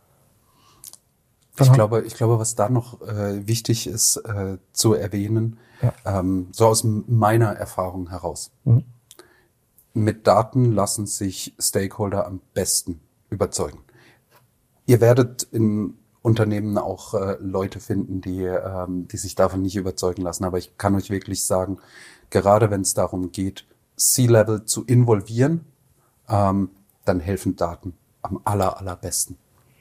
Speaker 2: Ich glaube, ich glaube, was da noch äh, wichtig ist äh, zu erwähnen, ja. ähm, so aus meiner Erfahrung heraus. Mhm. Mit Daten lassen sich Stakeholder am besten überzeugen. Ihr werdet in Unternehmen auch äh, Leute finden, die, ähm, die sich davon nicht überzeugen lassen. Aber ich kann euch wirklich sagen, gerade wenn es darum geht, C-Level zu involvieren, ähm, dann helfen Daten am aller, allerbesten.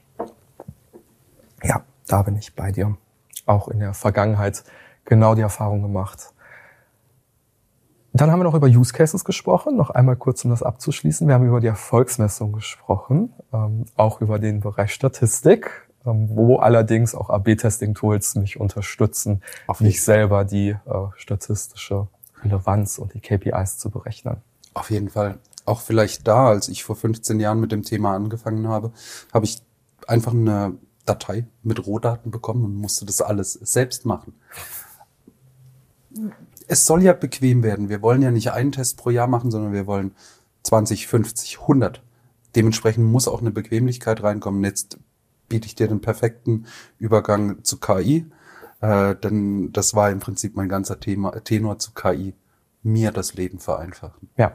Speaker 1: Ja, da bin ich bei dir. Auch in der Vergangenheit genau die Erfahrung gemacht. Dann haben wir noch über Use Cases gesprochen. Noch einmal kurz, um das abzuschließen. Wir haben über die Erfolgsmessung gesprochen, ähm, auch über den Bereich Statistik, ähm, wo allerdings auch A B-Testing-Tools mich unterstützen, nicht selber die äh, statistische Relevanz und die K P Is zu berechnen.
Speaker 2: Auf jeden Fall. Auch vielleicht da, als ich vor fünfzehn Jahren mit dem Thema angefangen habe, habe ich einfach eine Datei mit Rohdaten bekommen und musste das alles selbst machen. Es soll ja bequem werden. Wir wollen ja nicht einen Test pro Jahr machen, sondern wir wollen zwanzig, fünfzig, hundert. Dementsprechend muss auch eine Bequemlichkeit reinkommen. Jetzt biete ich dir den perfekten Übergang zu K I, äh, denn das war im Prinzip mein ganzer Thema, Tenor zu K I. Mir das Leben vereinfachen.
Speaker 1: Ja.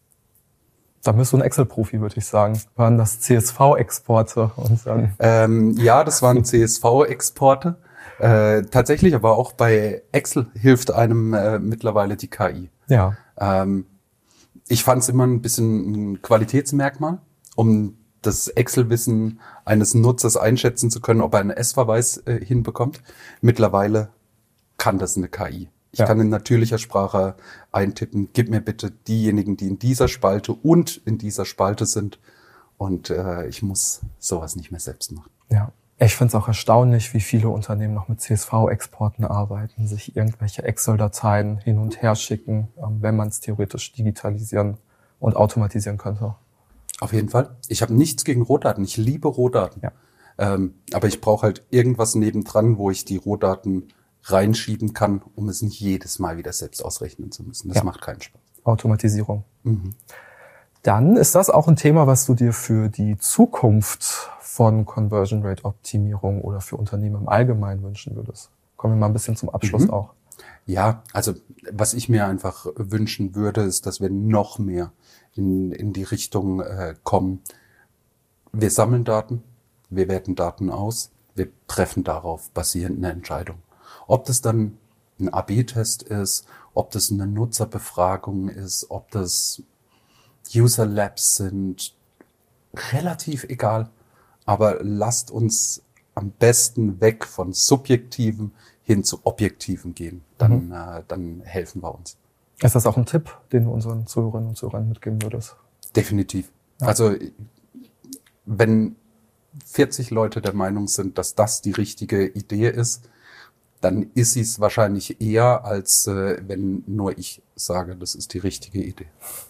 Speaker 1: Da bist du ein Excel-Profi, würde ich sagen. Waren das C S V-Exporte und dann?
Speaker 2: Ähm, ja, das waren C S V-Exporte. Äh, tatsächlich, aber auch bei Excel hilft einem äh, mittlerweile die K I.
Speaker 1: Ja.
Speaker 2: Ähm, ich fand es immer ein bisschen ein Qualitätsmerkmal, um das Excel-Wissen eines Nutzers einschätzen zu können, ob er einen S-Verweis äh, hinbekommt. Mittlerweile kann das eine K I. Ich ja. kann in natürlicher Sprache eintippen, gib mir bitte diejenigen, die in dieser Spalte und in dieser Spalte sind. Und äh, ich muss sowas nicht mehr selbst machen.
Speaker 1: Ja, ich finde es auch erstaunlich, wie viele Unternehmen noch mit C S V-Exporten arbeiten, sich irgendwelche Excel-Dateien hin und her schicken, ähm, wenn man es theoretisch digitalisieren und automatisieren könnte.
Speaker 2: Auf jeden Fall. Ich habe nichts gegen Rohdaten. Ich liebe Rohdaten.
Speaker 1: Ja.
Speaker 2: Ähm, aber ich brauche halt irgendwas nebendran, wo ich die Rohdaten reinschieben kann, um es nicht jedes Mal wieder selbst ausrechnen zu müssen. Das ja. macht keinen Spaß.
Speaker 1: Automatisierung.
Speaker 2: Mhm.
Speaker 1: Dann ist das auch ein Thema, was du dir für die Zukunft von Conversion Rate Optimierung oder für Unternehmen im Allgemeinen wünschen würdest. Kommen wir mal ein bisschen zum Abschluss mhm. auch.
Speaker 2: Ja, also was ich mir einfach wünschen würde, ist, dass wir noch mehr in, in die Richtung äh, kommen. Wir sammeln Daten, wir werten Daten aus, wir treffen darauf basierend eine Entscheidung. Ob das dann ein A B-Test ist, ob das eine Nutzerbefragung ist, ob das User Labs sind, relativ egal. Aber lasst uns am besten weg von Subjektiven hin zu Objektiven gehen. Dann, mhm. äh, dann helfen wir uns.
Speaker 1: Ist das auch ein Tipp, den du unseren Zuhörerinnen und Zuhörern mitgeben würdest?
Speaker 2: Definitiv. Ja. Also wenn vierzig Leute der Meinung sind, dass das die richtige Idee ist, dann ist sie es wahrscheinlich eher, als äh, wenn nur ich sage, das ist die richtige Idee.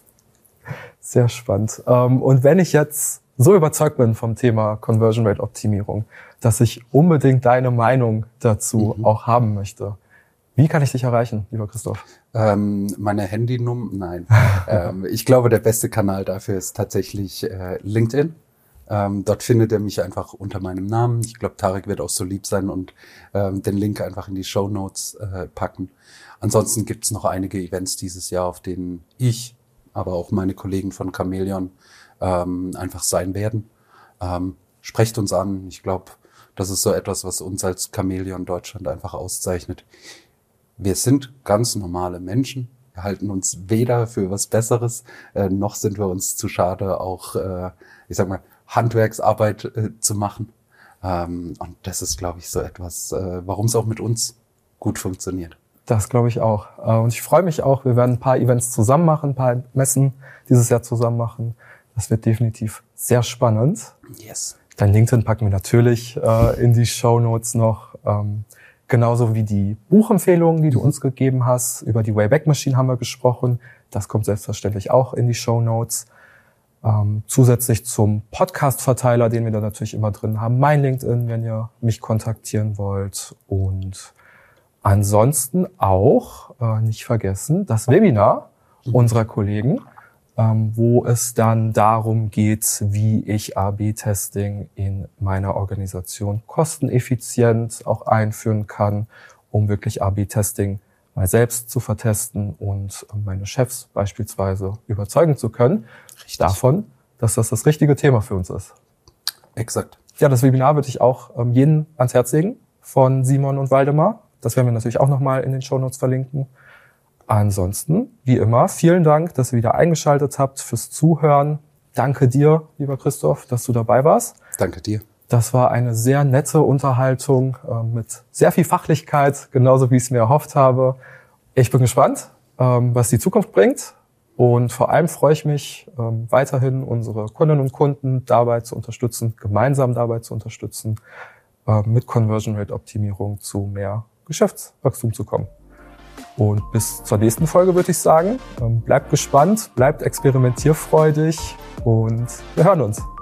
Speaker 1: Sehr spannend. Ähm, und wenn ich jetzt so überzeugt bin vom Thema Conversion Rate Optimierung, dass ich unbedingt deine Meinung dazu mhm. auch haben möchte, wie kann ich dich erreichen, lieber Christoph?
Speaker 2: Ähm, meine Handynummer? Nein. ähm, ich glaube, der beste Kanal dafür ist tatsächlich äh, LinkedIn. Ähm, dort findet er mich einfach unter meinem Namen. Ich glaube, Tarek wird auch so lieb sein und ähm, den Link einfach in die Shownotes äh, packen. Ansonsten gibt es noch einige Events dieses Jahr, auf denen ich, aber auch meine Kollegen von Chameleon ähm, einfach sein werden. Ähm, sprecht uns an. Ich glaube, das ist so etwas, was uns als Chameleon Deutschland einfach auszeichnet. Wir sind ganz normale Menschen. Wir halten uns weder für was Besseres, äh, noch sind wir uns zu schade, auch, äh, ich sag mal, Handwerksarbeit äh, zu machen. Ähm, und das ist, glaube ich, so etwas, äh, warum es auch mit uns gut funktioniert.
Speaker 1: Das glaube ich auch. Äh, und ich freue mich auch, wir werden ein paar Events zusammen machen, ein paar Messen dieses Jahr zusammen machen. Das wird definitiv sehr spannend.
Speaker 2: Yes.
Speaker 1: Dein LinkedIn packen wir natürlich äh, in die Shownotes noch. Ähm, genauso wie die Buchempfehlungen, die du mhm. uns gegeben hast. Über die Wayback Machine haben wir gesprochen. Das kommt selbstverständlich auch in die Shownotes. Ähm, zusätzlich zum Podcast-Verteiler, den wir da natürlich immer drin haben. Mein LinkedIn, wenn ihr mich kontaktieren wollt. Und ansonsten auch, äh, nicht vergessen, das Webinar mhm. unserer Kollegen, ähm, wo es dann darum geht, wie ich A B Testing in meiner Organisation kosteneffizient auch einführen kann, um wirklich A B Testing mal selbst zu vertesten und meine Chefs beispielsweise überzeugen zu können. Richtig. Davon, dass das das richtige Thema für uns ist.
Speaker 2: Exakt.
Speaker 1: Ja, das Webinar würde ich auch ähm, jedem ans Herz legen von Simon und Waldemar. Das werden wir natürlich auch nochmal in den Shownotes verlinken. Ansonsten, wie immer, vielen Dank, dass ihr wieder eingeschaltet habt fürs Zuhören. Danke dir, lieber Christoph, dass du dabei warst.
Speaker 2: Danke dir.
Speaker 1: Das war eine sehr nette Unterhaltung äh, mit sehr viel Fachlichkeit, genauso wie ich es mir erhofft habe. Ich bin gespannt, ähm, was die Zukunft bringt. Und vor allem freue ich mich, ähm, weiterhin unsere Kundinnen und Kunden dabei zu unterstützen, gemeinsam dabei zu unterstützen, äh, mit Conversion Rate Optimierung zu mehr Geschäftswachstum zu kommen. Und bis zur nächsten Folge würde ich sagen, ähm, bleibt gespannt, bleibt experimentierfreudig und wir hören uns.